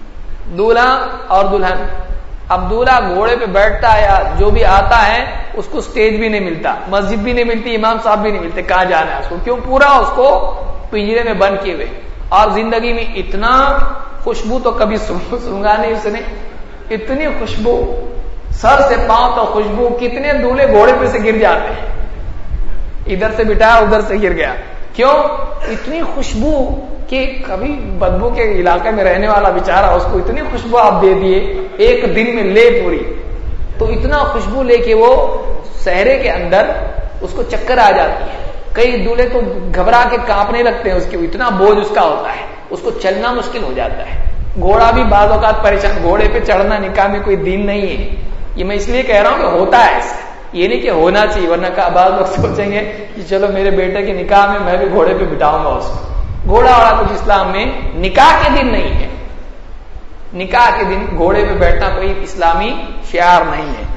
S1: دولہا اور دلہن. اب دولہا گھوڑے پہ بیٹھتا ہے یا جو بھی آتا ہے اس کو سٹیج بھی نہیں ملتا, مسجد بھی نہیں ملتی, امام صاحب بھی نہیں ملتے, کہاں جانا ہے اس کو, کیوں؟ پورا اس کو پنجرے میں بند کیے ہوئے. اور زندگی میں اتنا خوشبو تو کبھی سونگا نہیں اس نے, اتنی خوشبو سر سے پاؤں تک خوشبو. کتنے دولہے گھوڑے پہ سے گر جاتے ہیں, ادھر سے بٹھایا ادھر سے گر گیا. کیوں؟ اتنی خوشبو کہ کبھی بدبو کے علاقے میں رہنے والا بیچارہ, اس کو اتنی خوشبو آپ دے دیے ایک دن میں لے پوری, تو اتنا خوشبو لے کے وہ صحرے کے اندر اس کو چکر آ جاتی ہے. کئی دولہے تو گھبرا کے کانپنے لگتے ہیں, اس کے اتنا بوجھ اس کا ہوتا ہے, اس کو چلنا مشکل ہو جاتا ہے. گھوڑا بھی بعض اوقات پریشان, گھوڑے پہ چڑھنا نکاح میں کوئی دین نہیں ہے. یہ میں اس لیے کہہ رہا ہوں کہ ہوتا ہے ایسا, یہ نہیں کہ ہونا چاہیے, ورنہ بعض لوگ سوچیں گے کہ چلو میرے بیٹے کے نکاح میں میں بھی گھوڑے پہ بٹھاؤں گا اس کو. گھوڑا والا کچھ اسلام میں نکاح کے دن نہیں ہے, نکاح کے دن گھوڑے پہ بیٹھنا کوئی اسلامی شعار نہیں ہے.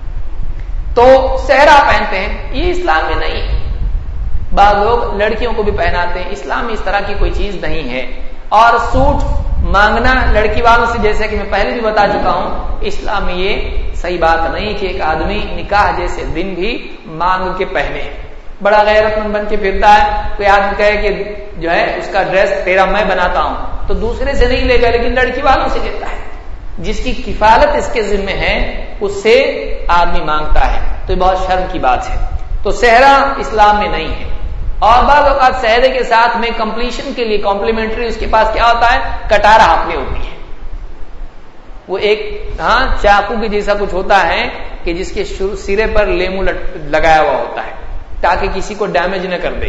S1: تو صحرا پہنتے ہیں, یہ اسلام میں نہیں ہے. بعض لوگ لڑکیوں کو بھی پہناتے ہیں, اسلام میں اس طرح کی کوئی چیز نہیں ہے. اور سوٹ مانگنا لڑکی والوں سے, جیسے کہ میں پہلے بھی بتا چکا ہوں, اسلام میں یہ صحیح بات نہیں کہ ایک آدمی نکاح جیسے دن بھی مانگ کے پہنے. بڑا غیرت مند بن کے پھرتا ہے, کوئی آدمی کہے کہ جو ہے اس کا ڈریس تیرا میں بناتا ہوں, تو دوسرے سے نہیں لے گا, لیکن لڑکی والوں سے لیتا ہے. جس کی کفالت اس کے ذمہ ہے اس سے آدمی مانگتا ہے, تو یہ بہت شرم کی بات ہے. تو صحرا اسلام میں نہیں ہے. اور بعض اوقات صحرے کے ساتھ میں کمپلیشن کے لیے کمپلیمنٹری اس کے پاس کیا ہوتا ہے, کٹارا ہاتھ ہوتی ہے. وہ ایک ہاں چاقو کے جیسا کچھ ہوتا ہے کہ جس کے سرے پر لیمو لگایا ہوا ہوتا ہے تاکہ کسی کو ڈیمیج نہ کر دے.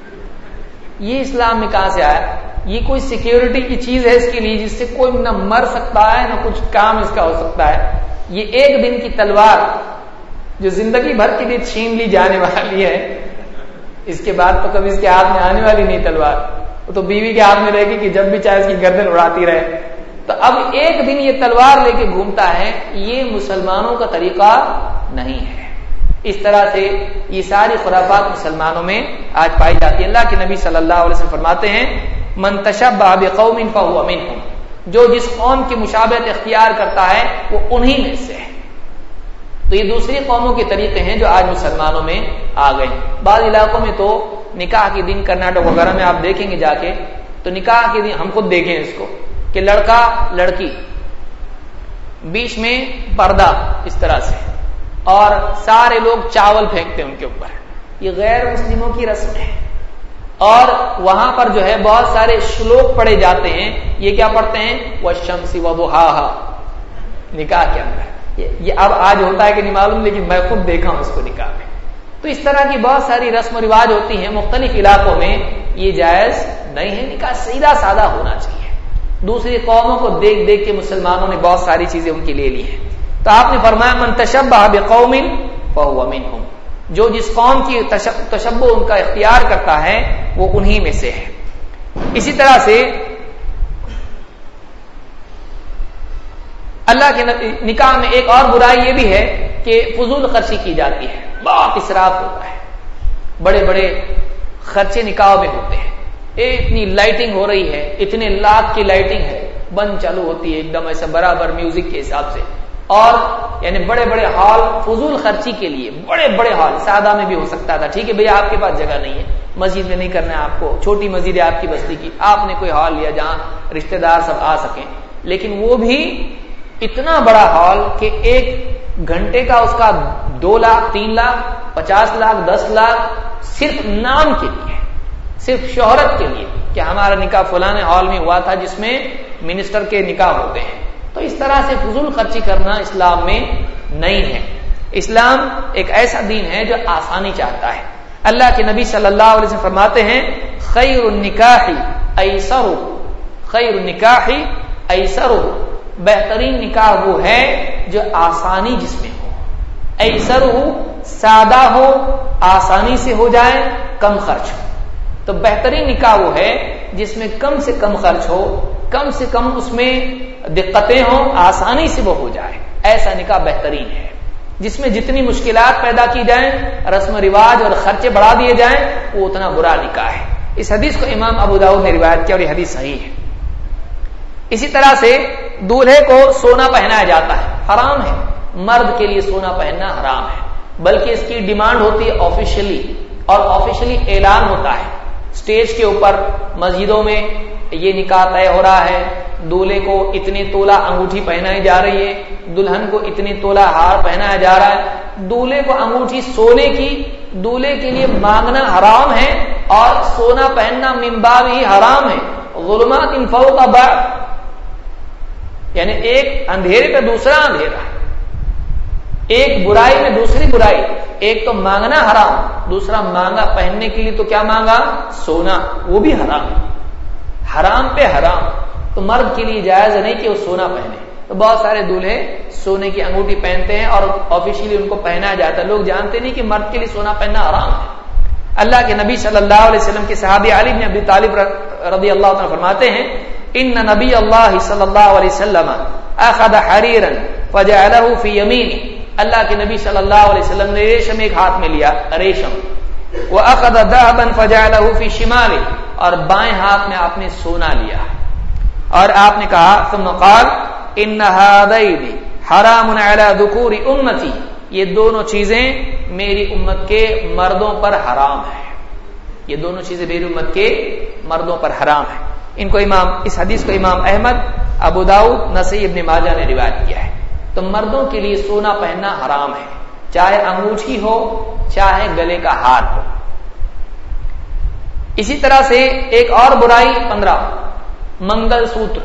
S1: یہ اسلام میں کہاں سے آیا؟ یہ کوئی سیکیورٹی کی چیز ہے اس کے لیے, جس سے کوئی نہ مر سکتا ہے نہ کچھ کام اس کا ہو سکتا ہے. یہ ایک دن کی تلوار جو زندگی بھر کے لیے چھین لی جانے والی ہے, اس کے بعد تو کبھی اس کے ہاتھ میں آنے والی نہیں تلوار, وہ تو بیوی کے ہاتھ میں رہے گی کہ جب بھی چاہے اس کی گردن اڑاتی رہے. تو اب ایک دن یہ تلوار لے کے گھومتا ہے, یہ مسلمانوں کا طریقہ نہیں ہے. اس طرح سے یہ ساری خرافات مسلمانوں میں آج پائی جاتی ہے. اللہ کے نبی صلی اللہ علیہ وسلم فرماتے ہیں, من تشبہ بقوم فہو منہم, جو جس قوم کی مشابہت اختیار کرتا ہے وہ انہی میں سے ہے. تو یہ دوسری قوموں کے طریقے ہیں جو آج مسلمانوں میں آ گئے. بعض علاقوں میں تو نکاح کے دن, کرناٹک وغیرہ میں آپ دیکھیں گے جا کے, تو نکاح کے دن ہم خود دیکھیں اس کو کہ لڑکا لڑکی بیچ میں پردہ اس طرح سے, اور سارے لوگ چاول پھینکتے ہیں ان کے اوپر. یہ غیر مسلموں کی رسم ہے. اور وہاں پر جو ہے بہت سارے شلوک پڑھے جاتے ہیں. یہ کیا پڑھتے ہیں؟ والشمس وضحاها, نکاح کے اندر. یہ اب آج ہوتا ہے کہ نہیں معلوم, لیکن میں خود دیکھا ہوں اس کو نکاح میں. تو اس طرح کی بہت ساری رسم و رواج ہوتی ہیں مختلف علاقوں میں, یہ جائز نہیں ہے. نکاح سیدھا سادہ ہونا چاہیے. دوسری قوموں کو دیکھ دیکھ کے مسلمانوں نے بہت ساری چیزیں ان کے لے لی ہیں. تو آپ نے فرمایا من تشبہ بقوم فہو منہم, جو جس قوم کی تشبہ ان کا اختیار کرتا ہے وہ انہی میں سے ہے. اسی طرح سے اللہ کے نکاح میں ایک اور برائی یہ بھی ہے کہ فضول خرچی کی جاتی ہے, بہت اسراف ہوتا ہے. بڑے بڑے خرچے نکاح میں ہوتے ہیں. اتنی لائٹنگ ہو رہی ہے, اتنے لاکھ کی لائٹنگ ہے, بند چالو ہوتی ہے ایک دم ایسا برابر میوزک کے حساب سے. اور یعنی بڑے بڑے ہال فضول خرچی کے لیے, بڑے بڑے ہال. سادہ میں بھی ہو سکتا تھا, ٹھیک ہے بھئی آپ کے پاس جگہ نہیں ہے, مسجد میں نہیں کرنا ہے آپ کو, چھوٹی مسجد ہے آپ کی بستی کی, آپ نے کوئی ہال لیا جہاں رشتہ دار سب آ سکیں. لیکن وہ بھی اتنا بڑا ہال کہ ایک گھنٹے کا اس کا دو لاکھ تین لاکھ پچاس لاکھ دس لاکھ صرف نام کے لیے, صرف شہرت کے لیے کہ ہمارا نکاح فلاں ہال میں ہوا تھا جس میں منسٹر کے نکاح ہوتے ہیں. تو اس طرح سے فضول خرچی کرنا اسلام میں نہیں ہے. اسلام ایک ایسا دین ہے جو آسانی چاہتا ہے. اللہ کے نبی صلی اللہ علیہ وسلم فرماتے ہیں خیر النکاح ایسر, خیر النکاح ایسر, بہترین نکاح وہ ہے جو آسانی جس میں ہو. ایسر ہو, سادہ ہو, آسانی سے ہو جائے, کم خرچ ہو. تو بہترین نکاح وہ ہے جس میں کم سے کم خرچ ہو, کم سے کم اس میں دقتیں ہوں, آسانی سے وہ ہو جائے. ایسا نکاح بہترین ہے. جس میں جتنی مشکلات پیدا کی جائیں, رسم و رواج اور خرچے بڑھا دیے جائیں, وہ اتنا برا نکاح ہے. اس حدیث کو امام ابو داؤد نے روایت کیا اور یہ حدیث صحیح ہے. اسی طرح سے دولہے کو سونا پہنایا جاتا ہے، حرام ہے، مرد کے لیے سونا پہننا حرام ہے، بلکہ اس کی ڈیمانڈ ہوتی ہے آفیشلی، اور آفیشلی اعلان ہوتا ہے سٹیج کے اوپر، مسجدوں میں یہ نکاح طے ہو رہا ہے، دولہے کو اتنے تولہ انگوٹھی پہنائی جا رہی ہے، دلہن کو اتنے تولہ ہار پہنایا جا رہا ہے، دولہے کو انگوٹھی سونے کی دولہے کے لیے مانگنا حرام ہے، اور سونا پہننا من باب ہی حرام ہے، ظلمات فوق بعض، یعنی ایک اندھیرے پہ دوسرا اندھیرا، ایک برائی میں دوسری برائی، ایک تو مانگنا حرام، دوسرا مانگا پہننے کے لیے تو کیا مانگا؟ سونا، وہ بھی حرام، حرام پہ حرام، تو مرد کے لیے جائز نہیں کہ وہ سونا پہنے، تو بہت سارے دولہے سونے کی انگوٹھی پہنتے ہیں اور آفیشلی ان کو پہنایا جاتا ہے، لوگ جانتے نہیں کہ مرد کے لیے سونا پہننا حرام ہے۔ اللہ کے نبی صلی اللہ علیہ وسلم کے صحابی علی بن ابی طالب رضی اللہ عنہ فرماتے ہیں، ان نبی اللہ صلی اللہ علیہ وسلم اخذ حریرا فجعله فی یمینہ، اللہ کے نبی صلی اللہ علیہ وسلم نے ریشم ایک ہاتھ میں لیا، ریشم، واخذ ذهبا فجعله فی شمالہ، اور بائیں ہاتھ میں آپ نے سونا لیا، اور آپ نے کہا ثم قال ان هذین حرام علی ذکور امتی، یہ دونوں چیزیں میری امت کے مردوں پر حرام ہے، یہ دونوں چیزیں میری امت کے مردوں پر حرام ہے۔ ان کو امام اس حدیث کو امام احمد، ابو داؤد، نسائی، ابن ماجہ نے روایت کیا ہے۔ تو مردوں کے لیے سونا پہننا حرام ہے، چاہے انگوٹھی ہو چاہے گلے کا ہار ہو۔ اسی طرح سے ایک اور برائی پندرہ، منگل سوتر،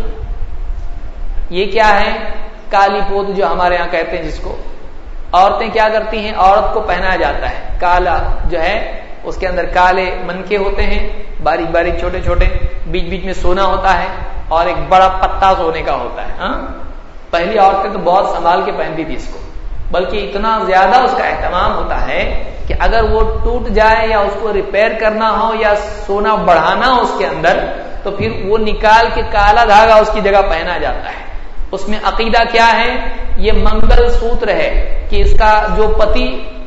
S1: یہ کیا ہے؟ کالی پوت جو ہمارے ہاں کہتے ہیں جس کو، عورتیں کیا کرتی ہیں؟ عورت کو پہنایا جاتا ہے کالا جو ہے، اس کے اندر کالے منکے ہوتے ہیں، باریک باریک چھوٹے چھوٹے، بیچ بیچ میں سونا ہوتا ہے، اور ایک بڑا پتا سونے کا ہوتا ہے۔ ہاں، پہلی عورتیں تو بہت سنبھال کے پہنتی تھی اس کو، بلکہ اتنا زیادہ اس کا اہتمام ہوتا ہے کہ اگر وہ ٹوٹ جائے یا اس کو ریپیئر کرنا ہو یا سونا بڑھانا ہو اس کے اندر، تو پھر وہ نکال کے کالا دھاگا اس کی جگہ پہنا جاتا ہے۔ اس میں عقیدہ کیا ہے؟ یہ منگل سوتر ہے کہ اس کا جو پتی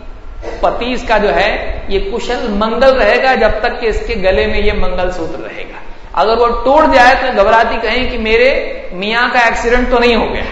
S1: پتی اس کا جو ہے یہ کشل منگل رہے گا جب تک کہ اس کے گلے میں یہ منگل سوتر رہے گا، اگر وہ ٹوٹ جائے تو گھبراتی کہیں کہ میرے میاں کا ایکسیڈنٹ تو نہیں ہو گیا،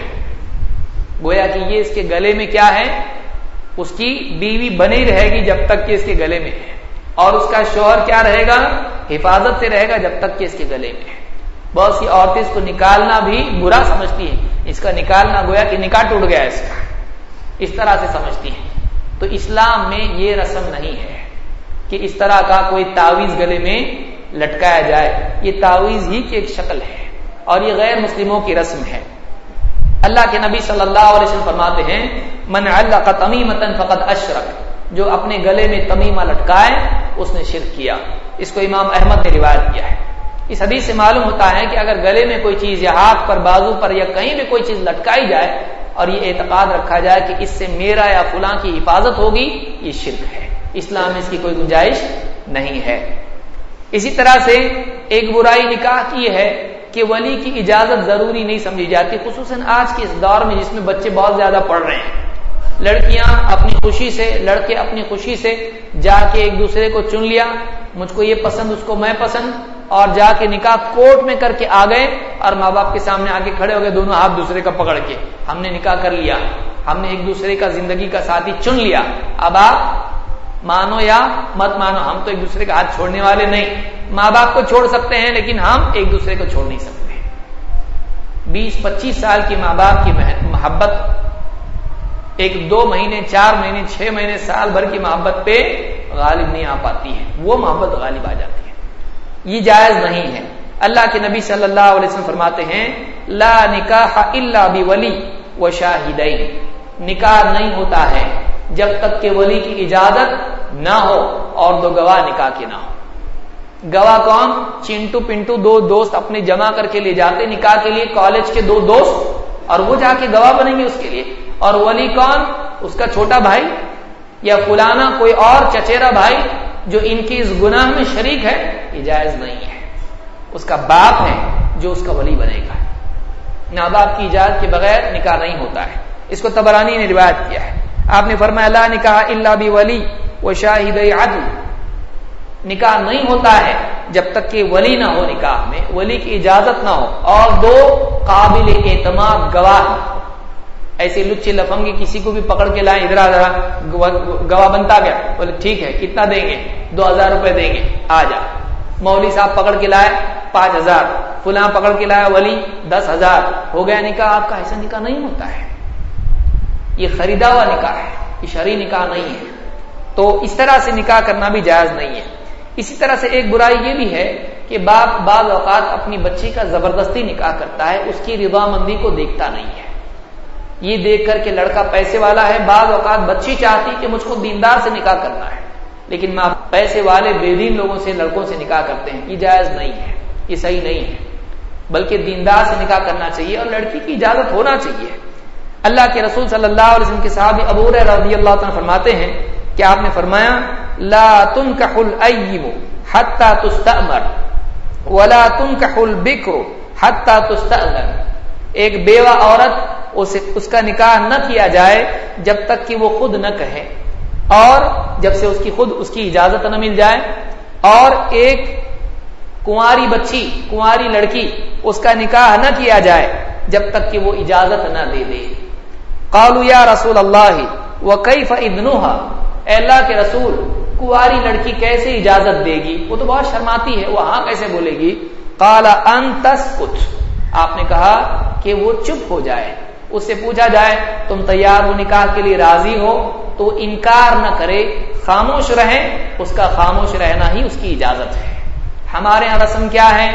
S1: گویا کہ یہ اس کے گلے میں کیا ہے؟ اس کی بیوی بنی رہے گی جب تک کہ اس کے گلے میں ہے، اور اس کا شوہر کیا رہے گا؟ حفاظت سے رہے گا جب تک کہ اس کے گلے میں ہے۔ بہت سی عورتیں اس کو نکالنا بھی برا سمجھتی ہیں، اس کا نکالنا گویا کہ نکاح ٹوٹ گیا اس کا، اس طرح سے سمجھتی ہیں۔ تو اسلام میں یہ رسم نہیں ہے کہ اس طرح کا کوئی تعویذ گلے میں لٹکایا جائے، یہ تعویذ ہی کی ایک شکل ہے، اور یہ غیر مسلموں کی رسم ہے۔ اللہ کے نبی صلی اللہ علیہ وسلم فرماتے ہیں، من علق تمیمۃ فقد اشرک، جو اپنے گلے میں تمیمہ لٹکائے اس نے شرک کیا۔ اس کو امام احمد نے روایت کیا ہے۔ اس حدیث سے معلوم ہوتا ہے کہ اگر گلے میں کوئی چیز یا ہاتھ پر، بازو پر یا کہیں بھی کوئی چیز لٹکائی جائے اور یہ اعتقاد رکھا جائے کہ اس سے میرا یا فلاں کی حفاظت ہوگی، یہ شرک ہے، اسلام میں اس کی کوئی گنجائش نہیں ہے۔ اسی طرح سے ایک برائی نکاح کی ہے کہ ولی کی اجازت ضروری نہیں سمجھی جاتی، خصوصاً آج کے اس دور میں جس میں بچے بہت زیادہ پڑھ رہے ہیں، لڑکیاں اپنی خوشی سے، لڑکے اپنی خوشی سے جا کے ایک دوسرے کو چن لیا، مجھ کو یہ پسند، اس کو میں پسند، اور جا کے نکاح کورٹ میں کر کے آ گئے، اور ماں باپ کے سامنے آ کے کھڑے ہو گئے دونوں ہاتھ دوسرے کا پکڑ کے، ہم نے نکاح کر لیا، ہم نے ایک دوسرے کا زندگی کا ساتھی چن لیا، اب آپ مانو یا مت مانو، ہم تو ایک دوسرے کا ہاتھ چھوڑنے والے نہیں۔ ماں باپ کو چھوڑ سکتے ہیں لیکن ہم ایک دوسرے کو چھوڑ نہیں سکتے۔ بیس پچیس سال کی ماں باپ کی محبت ایک دو مہینے، چار مہینے، چھ مہینے، سال بھر کی محبت پہ غالب نہیں آ پاتی ہے، وہ محبت غالب آ جاتی ہے، یہ جائز نہیں ہے۔ اللہ کے نبی صلی اللہ علیہ وسلم فرماتے ہیں، لا نکاح الا بولی وشاہدین، نکاح نہیں ہوتا ہے جب تک کہ ولی کی اجازت نہ ہو اور دو گواہ نکاح کے نہ ہو۔ گواہ کون؟ چنٹو پنٹو دو دوست اپنے جمع کر کے لے جاتے نکاح کے لیے، کالج کے دو دوست، اور وہ جا کے گواہ بنیں گے اس کے لیے، اور ولی کون؟ اس کا چھوٹا بھائی یا فلانا کوئی اور چچیرا بھائی جو ان کی اس گناہ میں شریک ہے، یہ جائز نہیں ہے۔ اس کا باپ ہے جو اس کا ولی بنے گا، ماں باپ کی اجازت کے بغیر نکاح نہیں ہوتا ہے۔ اس کو طبرانی نے روایت کیا ہے، آپ نے فرمایا لا نکاح الا بولی وشاہدی عدل، نکاح نہیں ہوتا ہے جب تک کہ ولی نہ ہو نکاح میں، ولی کی اجازت نہ ہو اور دو قابل اعتماد گواہ نہ ہو۔ ایسے لچے لفنگے کسی کو بھی پکڑ کے لائیں، ادھر ادھر گواہ بنتا گیا، بولے ٹھیک ہے کتنا دیں گے؟ دو ہزار روپے دیں گے، آ جا۔ مولوی صاحب پکڑ کے لائے پانچ ہزار، فلاں پکڑ کے لایا ولی دس ہزار، ہو گیا نکاح آپ کا۔ ایسا نکاح نہیں ہوتا ہے، یہ خریدا ہوا نکاح ہے، یہ شرعی نکاح نہیں ہے۔ تو اس طرح سے نکاح کرنا بھی جائز نہیں ہے۔ اسی طرح سے ایک برائی یہ بھی ہے کہ باپ بعض اوقات اپنی بچی کا زبردستی نکاح کرتا ہے، اس کی رضامندی کو دیکھتا نہیں ہے۔ یہ دیکھ کر کہ لڑکا پیسے والا ہے، بعض اوقات بچی چاہتی کہ مجھ کو دیندار سے نکاح کرنا ہے، لیکن ماں پیسے والے بے دین لوگوں سے لڑکوں سے نکاح کرتے ہیں، یہ جائز نہیں ہے، یہ صحیح نہیں ہے، بلکہ دیندار سے نکاح کرنا چاہیے اور لڑکی کی اجازت ہونا چاہیے۔ اللہ کے رسول صلی اللہ علیہ وسلم کے صحابی ابو ہریرہ رضی اللہ عنہ فرماتے ہیں کہ آپ نے فرمایا لا تنکح الایب حتی تستأمر ولا تنکح البکر حتی تستأذن۔ ایک بیوہ عورت اس, اس کا نکاح نہ کیا جائے جب تک کہ وہ خود نہ کہے اور جب سے اس کی خود اس کی اجازت نہ مل جائے، اور ایک کنواری بچی کنواری لڑکی اس کا نکاح نہ کیا جائے جب تک کہ وہ اجازت نہ دے دے۔ قالوا یا رسول اللہ وکیف اذنها، اے اللہ کے رسول کنواری لڑکی کیسے اجازت دے گی؟ وہ تو بہت شرماتی ہے، وہ ہاں کیسے بولے گی؟ قال ان تسکت، آپ نے کہا کہ وہ چپ ہو جائے۔ اس سے پوچھا جائے تم تیار ہو نکاح کے لیے، راضی ہو؟ تو انکار نہ کرے، خاموش رہے، اس کا خاموش رہنا ہی اس کی اجازت ہے۔ ہمارے یہاں رسم کیا ہے؟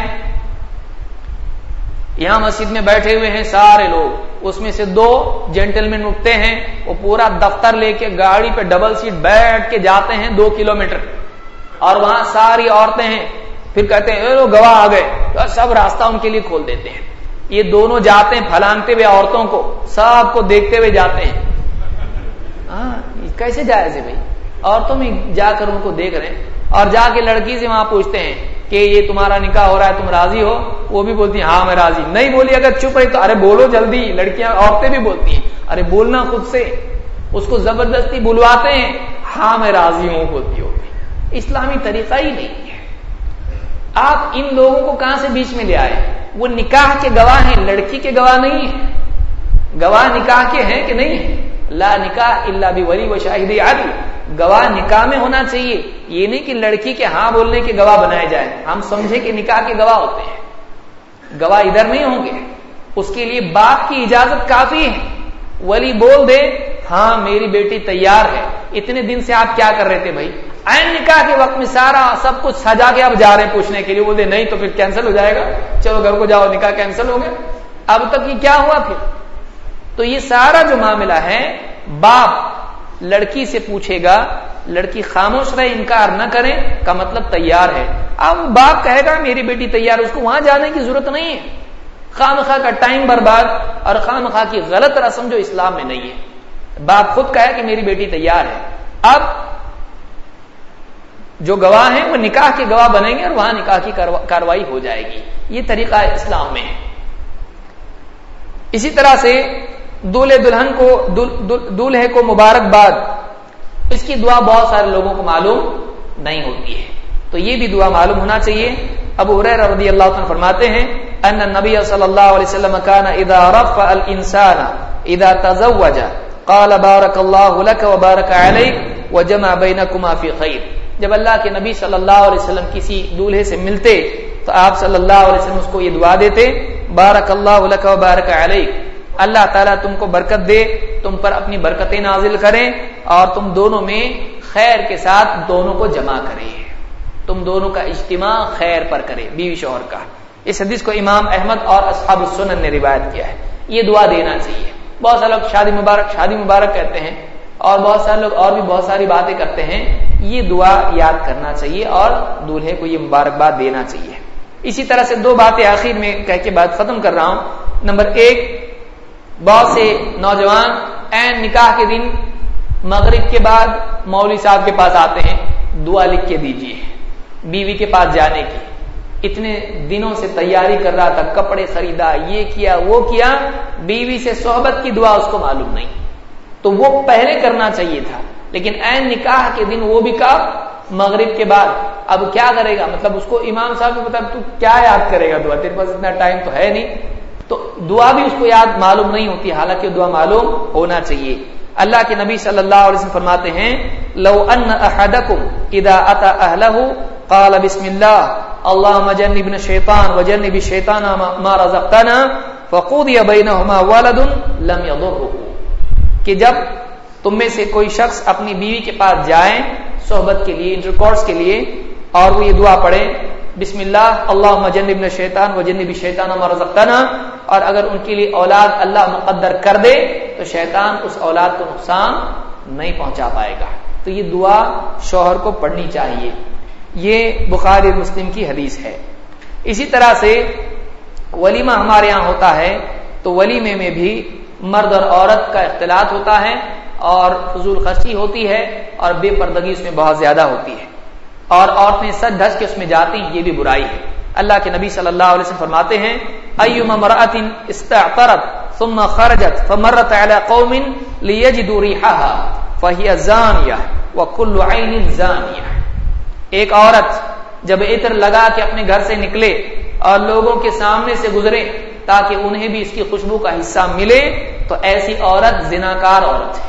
S1: یہاں مسجد میں بیٹھے ہوئے ہیں سارے لوگ، اس میں سے دو جینٹلمین اٹھتے ہیں، وہ پورا دفتر لے کے گاڑی پہ ڈبل سیٹ بیٹھ کے جاتے ہیں دو کلومیٹر، اور وہاں ساری عورتیں ہیں، پھر کہتے ہیں اے لو گواہ آ گئے، سب راستہ ان کے لیے کھول دیتے ہیں۔ یہ دونوں جاتے ہیں پھلانگتے ہوئے عورتوں کو، سب کو دیکھتے ہوئے جاتے ہیں۔ ہاں کیسے جائز ہے بھائی؟ عورتوں میں جا کر ان کو دیکھ رہے ہیں، اور جا کے لڑکی سے وہاں پوچھتے ہیں کہ یہ تمہارا نکاح ہو رہا ہے، تم راضی ہو؟ وہ بھی بولتی ہیں ہاں میں راضی۔ نہیں بولی اگر چپ رہی تو ارے بولو جلدی، لڑکیاں عورتیں بھی بولتی ہیں ارے بولنا خود سے، اس کو زبردستی بلواتے ہیں، ہاں میں راضی ہوں بولتی ہوگی۔ اسلامی طریقہ ہی نہیں ہے۔ آپ ان لوگوں کو کہاں سے بیچ میں لے آئے؟ وہ نکاح کے گواہ ہیں، لڑکی کے گواہ نہیں ہیں۔ گواہ نکاح کے ہیں کہ نہیں ہے؟ لا نکاح الا بولی و شاہد عدل، گواہ نکاح میں ہونا چاہیے، یہ نہیں کہ لڑکی کے ہاں بولنے کے گواہ بنائے جائیں۔ ہم سمجھے کہ نکاح کے گواہ ہوتے ہیں، گواہ ادھر نہیں ہوں گے، اس کے لیے باپ کی اجازت کافی ہے۔ ولی بول دے ہاں میری بیٹی تیار ہے، اتنے دن سے آپ کیا کر رہے تھے بھائی؟ عین نکاح کے وقت میں سارا سب کچھ سجا کے اب جا رہے ہیں پوچھنے کے لیے، بول دے نہیں تو پھر کینسل ہو جائے گا، چلو گھر کو جاؤ، نکاح کینسل ہو گیا۔ اب تک یہ کیا ہوا پھر؟ تو یہ سارا جو معاملہ ہے باپ لڑکی سے پوچھے گا، لڑکی خاموش رہے انکار نہ کرے کا مطلب تیار ہے۔ اب باپ کہے گا میری بیٹی تیار، اس کو وہاں جانے کی ضرورت نہیں ہے۔ خام خواہ کا ٹائم برباد اور خام خواہ کی غلط رسم جو اسلام میں نہیں ہے۔ باپ خود کہے کہ میری بیٹی تیار ہے، اب جو گواہ ہیں وہ نکاح کے گواہ بنیں گے اور وہاں نکاح کی کاروائی ہو جائے گی۔ یہ طریقہ اسلام میں ہے۔ اسی طرح سے دولہے دلہن کو دولہے کو مبارکباد، اس کی دعا بہت سارے لوگوں کو معلوم نہیں ہوتی ہے، تو یہ بھی دعا معلوم ہونا چاہیے۔ ابو ہریرہ رضی اللہ عنہ فرماتے ہیں ان النبی صلی اللہ علیہ وسلم كان اذا رفع الانسان اذا تزوج قال بارك الله لك وبارك عليك وجمع بينكما في خير۔ جب اللہ کے نبی صلی اللہ علیہ وسلم کسی دولہے سے ملتے تو آپ صلی اللہ علیہ وسلم اس کو یہ دعا دیتے بارک اللہ لک و بارک علیک، اللہ تعالیٰ تم کو برکت دے، تم پر اپنی برکتیں نازل کریں اور تم دونوں میں خیر کے ساتھ دونوں کو جمع کرے، تم دونوں کا اجتماع خیر پر کرے، بیوی شوہر کا۔ اس حدیث کو امام احمد اور اصحاب السنن نے روایت کیا ہے۔ یہ دعا دینا چاہیے۔ بہت سارے لوگ شادی مبارک شادی مبارک کہتے ہیں، اور بہت سارے لوگ اور بھی بہت ساری باتیں کرتے ہیں، یہ دعا یاد کرنا چاہیے اور دولہے کو یہ مبارکباد دینا چاہیے۔ اسی طرح سے دو باتیں آخر میں کہہ کے بات ختم کر رہا ہوں۔ نمبر ایک، بہت سے نوجوان عین نکاح کے دن مغرب کے بعد مولوی صاحب کے پاس آتے ہیں، دعا لکھ کے دیجیے بیوی کے پاس جانے کی۔ اتنے دنوں سے تیاری کر رہا تھا، کپڑے خریدا، یہ کیا وہ کیا، بیوی سے صحبت کی دعا اس کو معلوم نہیں، تو وہ پہلے کرنا چاہیے تھا، لیکن عین نکاح کے دن وہ بھی کب؟ مغرب کے بعد اب کیا کرے گا؟ مطلب اس کو امام صاحب کو بتا تو کیا یاد کرے گا دعا، تیرے پاس اتنا ٹائم تو ہے نہیں، تو دعا بھی اس کو یاد معلوم نہیں ہوتی، حالانکہ دعا معلوم ہونا چاہیے۔ اللہ کے نبی صلی اللہ علیہ وسلم فرماتے ہیں لو ان احدکم اذا اتى اهله قال بسم الله اللهم جنبنا الشیطان وجنب الشیطان ما رزقتنا فقضي بينهما ولد لم يضره، کہ جب تم میں سے کوئی شخص اپنی بیوی کے پاس جائے صحبت کے لیے، انٹرکورس کے لیے، اور وہ یہ دعا پڑھے بسم اللہ اللہم جنبنا الشیطان وجنب الشیطان ما رزقتنا، اور اگر ان کے لیے اولاد اللہ مقدر کر دے تو شیطان اس اولاد کو نقصان نہیں پہنچا پائے گا۔ تو یہ دعا شوہر کو پڑھنی چاہیے، یہ بخاری مسلم کی حدیث ہے۔ اسی طرح سے ولیمہ ہمارے یہاں ہوتا ہے تو ولیمے میں بھی مرد اور عورت کا اختلاط ہوتا ہے اور فضول خرچی ہوتی ہے اور بے پردگی اس میں بہت زیادہ ہوتی ہے، اور عورتیں سج دھج کے اس میں جاتی ہیں، یہ بھی برائی ہے۔ اللہ کے نبی صلی اللہ علیہ وسلم فرماتے ہیں ایما امرأة استعطرت ثم خرجت فمرت على قوم ليجدوا ريحها فهي زانية وكل عين زانية، ایک عورت جب عطر لگا کے اپنے گھر سے نکلے اور لوگوں کے سامنے سے گزرے تاکہ انہیں بھی اس کی خوشبو کا حصہ ملے تو ایسی عورت زناکار عورت ہے،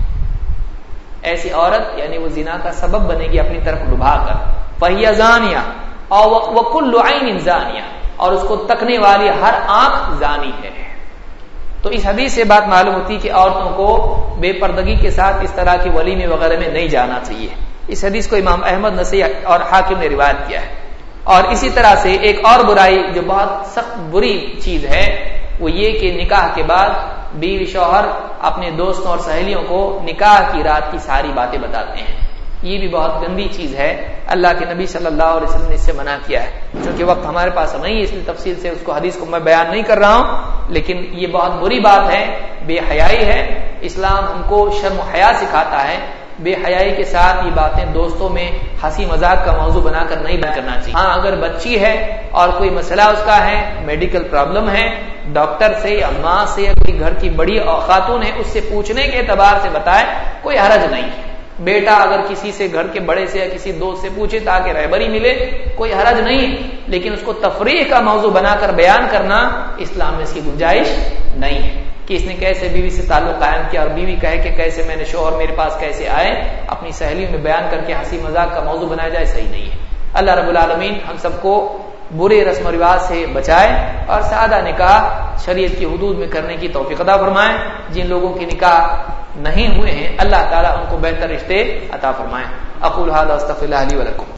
S1: ایسی عورت یعنی وہ زنا کا سبب بنے گی اپنی طرف لبھا کر، فہی زانیہ اور وکل عین زانیہ، اور اس کو تکنے والی ہر آنکھ زانی ہے۔ تو اس حدیث سے بات معلوم ہوتی کہ عورتوں کو بے پردگی کے ساتھ اس طرح کی ولیمے وغیرہ میں نہیں جانا چاہیے۔ اس حدیث کو امام احمد نسائی اور حاکم نے روایت کیا ہے۔ اور اسی طرح سے ایک اور برائی جو بہت سخت بری چیز ہے وہ یہ کہ نکاح کے بعد بیوی شوہر اپنے دوستوں اور سہیلیوں کو نکاح کی رات کی ساری باتیں بتاتے ہیں، یہ بھی بہت گندی چیز ہے، اللہ کے نبی صلی اللہ علیہ وسلم نے اس سے منع کیا ہے۔ چونکہ وقت ہمارے پاس نہیں ہے اس لیے تفصیل سے اس کو حدیث کو میں بیان نہیں کر رہا ہوں، لیکن یہ بہت بری بات ہے، بے حیائی ہے۔ اسلام ہم کو شرم و حیا سکھاتا ہے، بے حیائی کے ساتھ یہ باتیں دوستوں میں ہنسی مذاق کا موضوع بنا کر نہیں بیان کرنا چاہیے۔ ہاں اگر بچی ہے اور کوئی مسئلہ اس کا ہے، میڈیکل پرابلم ہے، ڈاکٹر سے یا ماں سے یا کوئی گھر کی بڑی خاتون ہے اس سے پوچھنے کے اعتبار سے بتائے، کوئی حرج نہیں ہے۔ بیٹا اگر کسی سے گھر کے بڑے سے یا کسی دوست سے پوچھے تاکہ رہبری ملے، کوئی حرج نہیں، لیکن اس کو تفریح کا موضوع بنا کر بیان کرنا اسلام میں اس کی گنجائش نہیں ہے کہ اس نے کیسے بیوی سے تعلق قائم کیا اور بیوی کہے کہ کیسے میں نے شوہر میرے پاس کیسے آئے، اپنی سہیلیوں میں بیان کر کے ہنسی مذاق کا موضوع بنایا جائے، صحیح نہیں ہے۔ اللہ رب العالمین ہم سب کو برے رسم و رواج سے بچائے اور سادہ نکاح شریعت کی حدود میں کرنے کی توفیق عطا فرمائے۔ جن لوگوں کے نکاح نہیں ہوئے ہیں اللہ تعالیٰ ان کو بہتر رشتے عطا فرمائے۔ اقول ھذا استغفر اللہ لی ولکم۔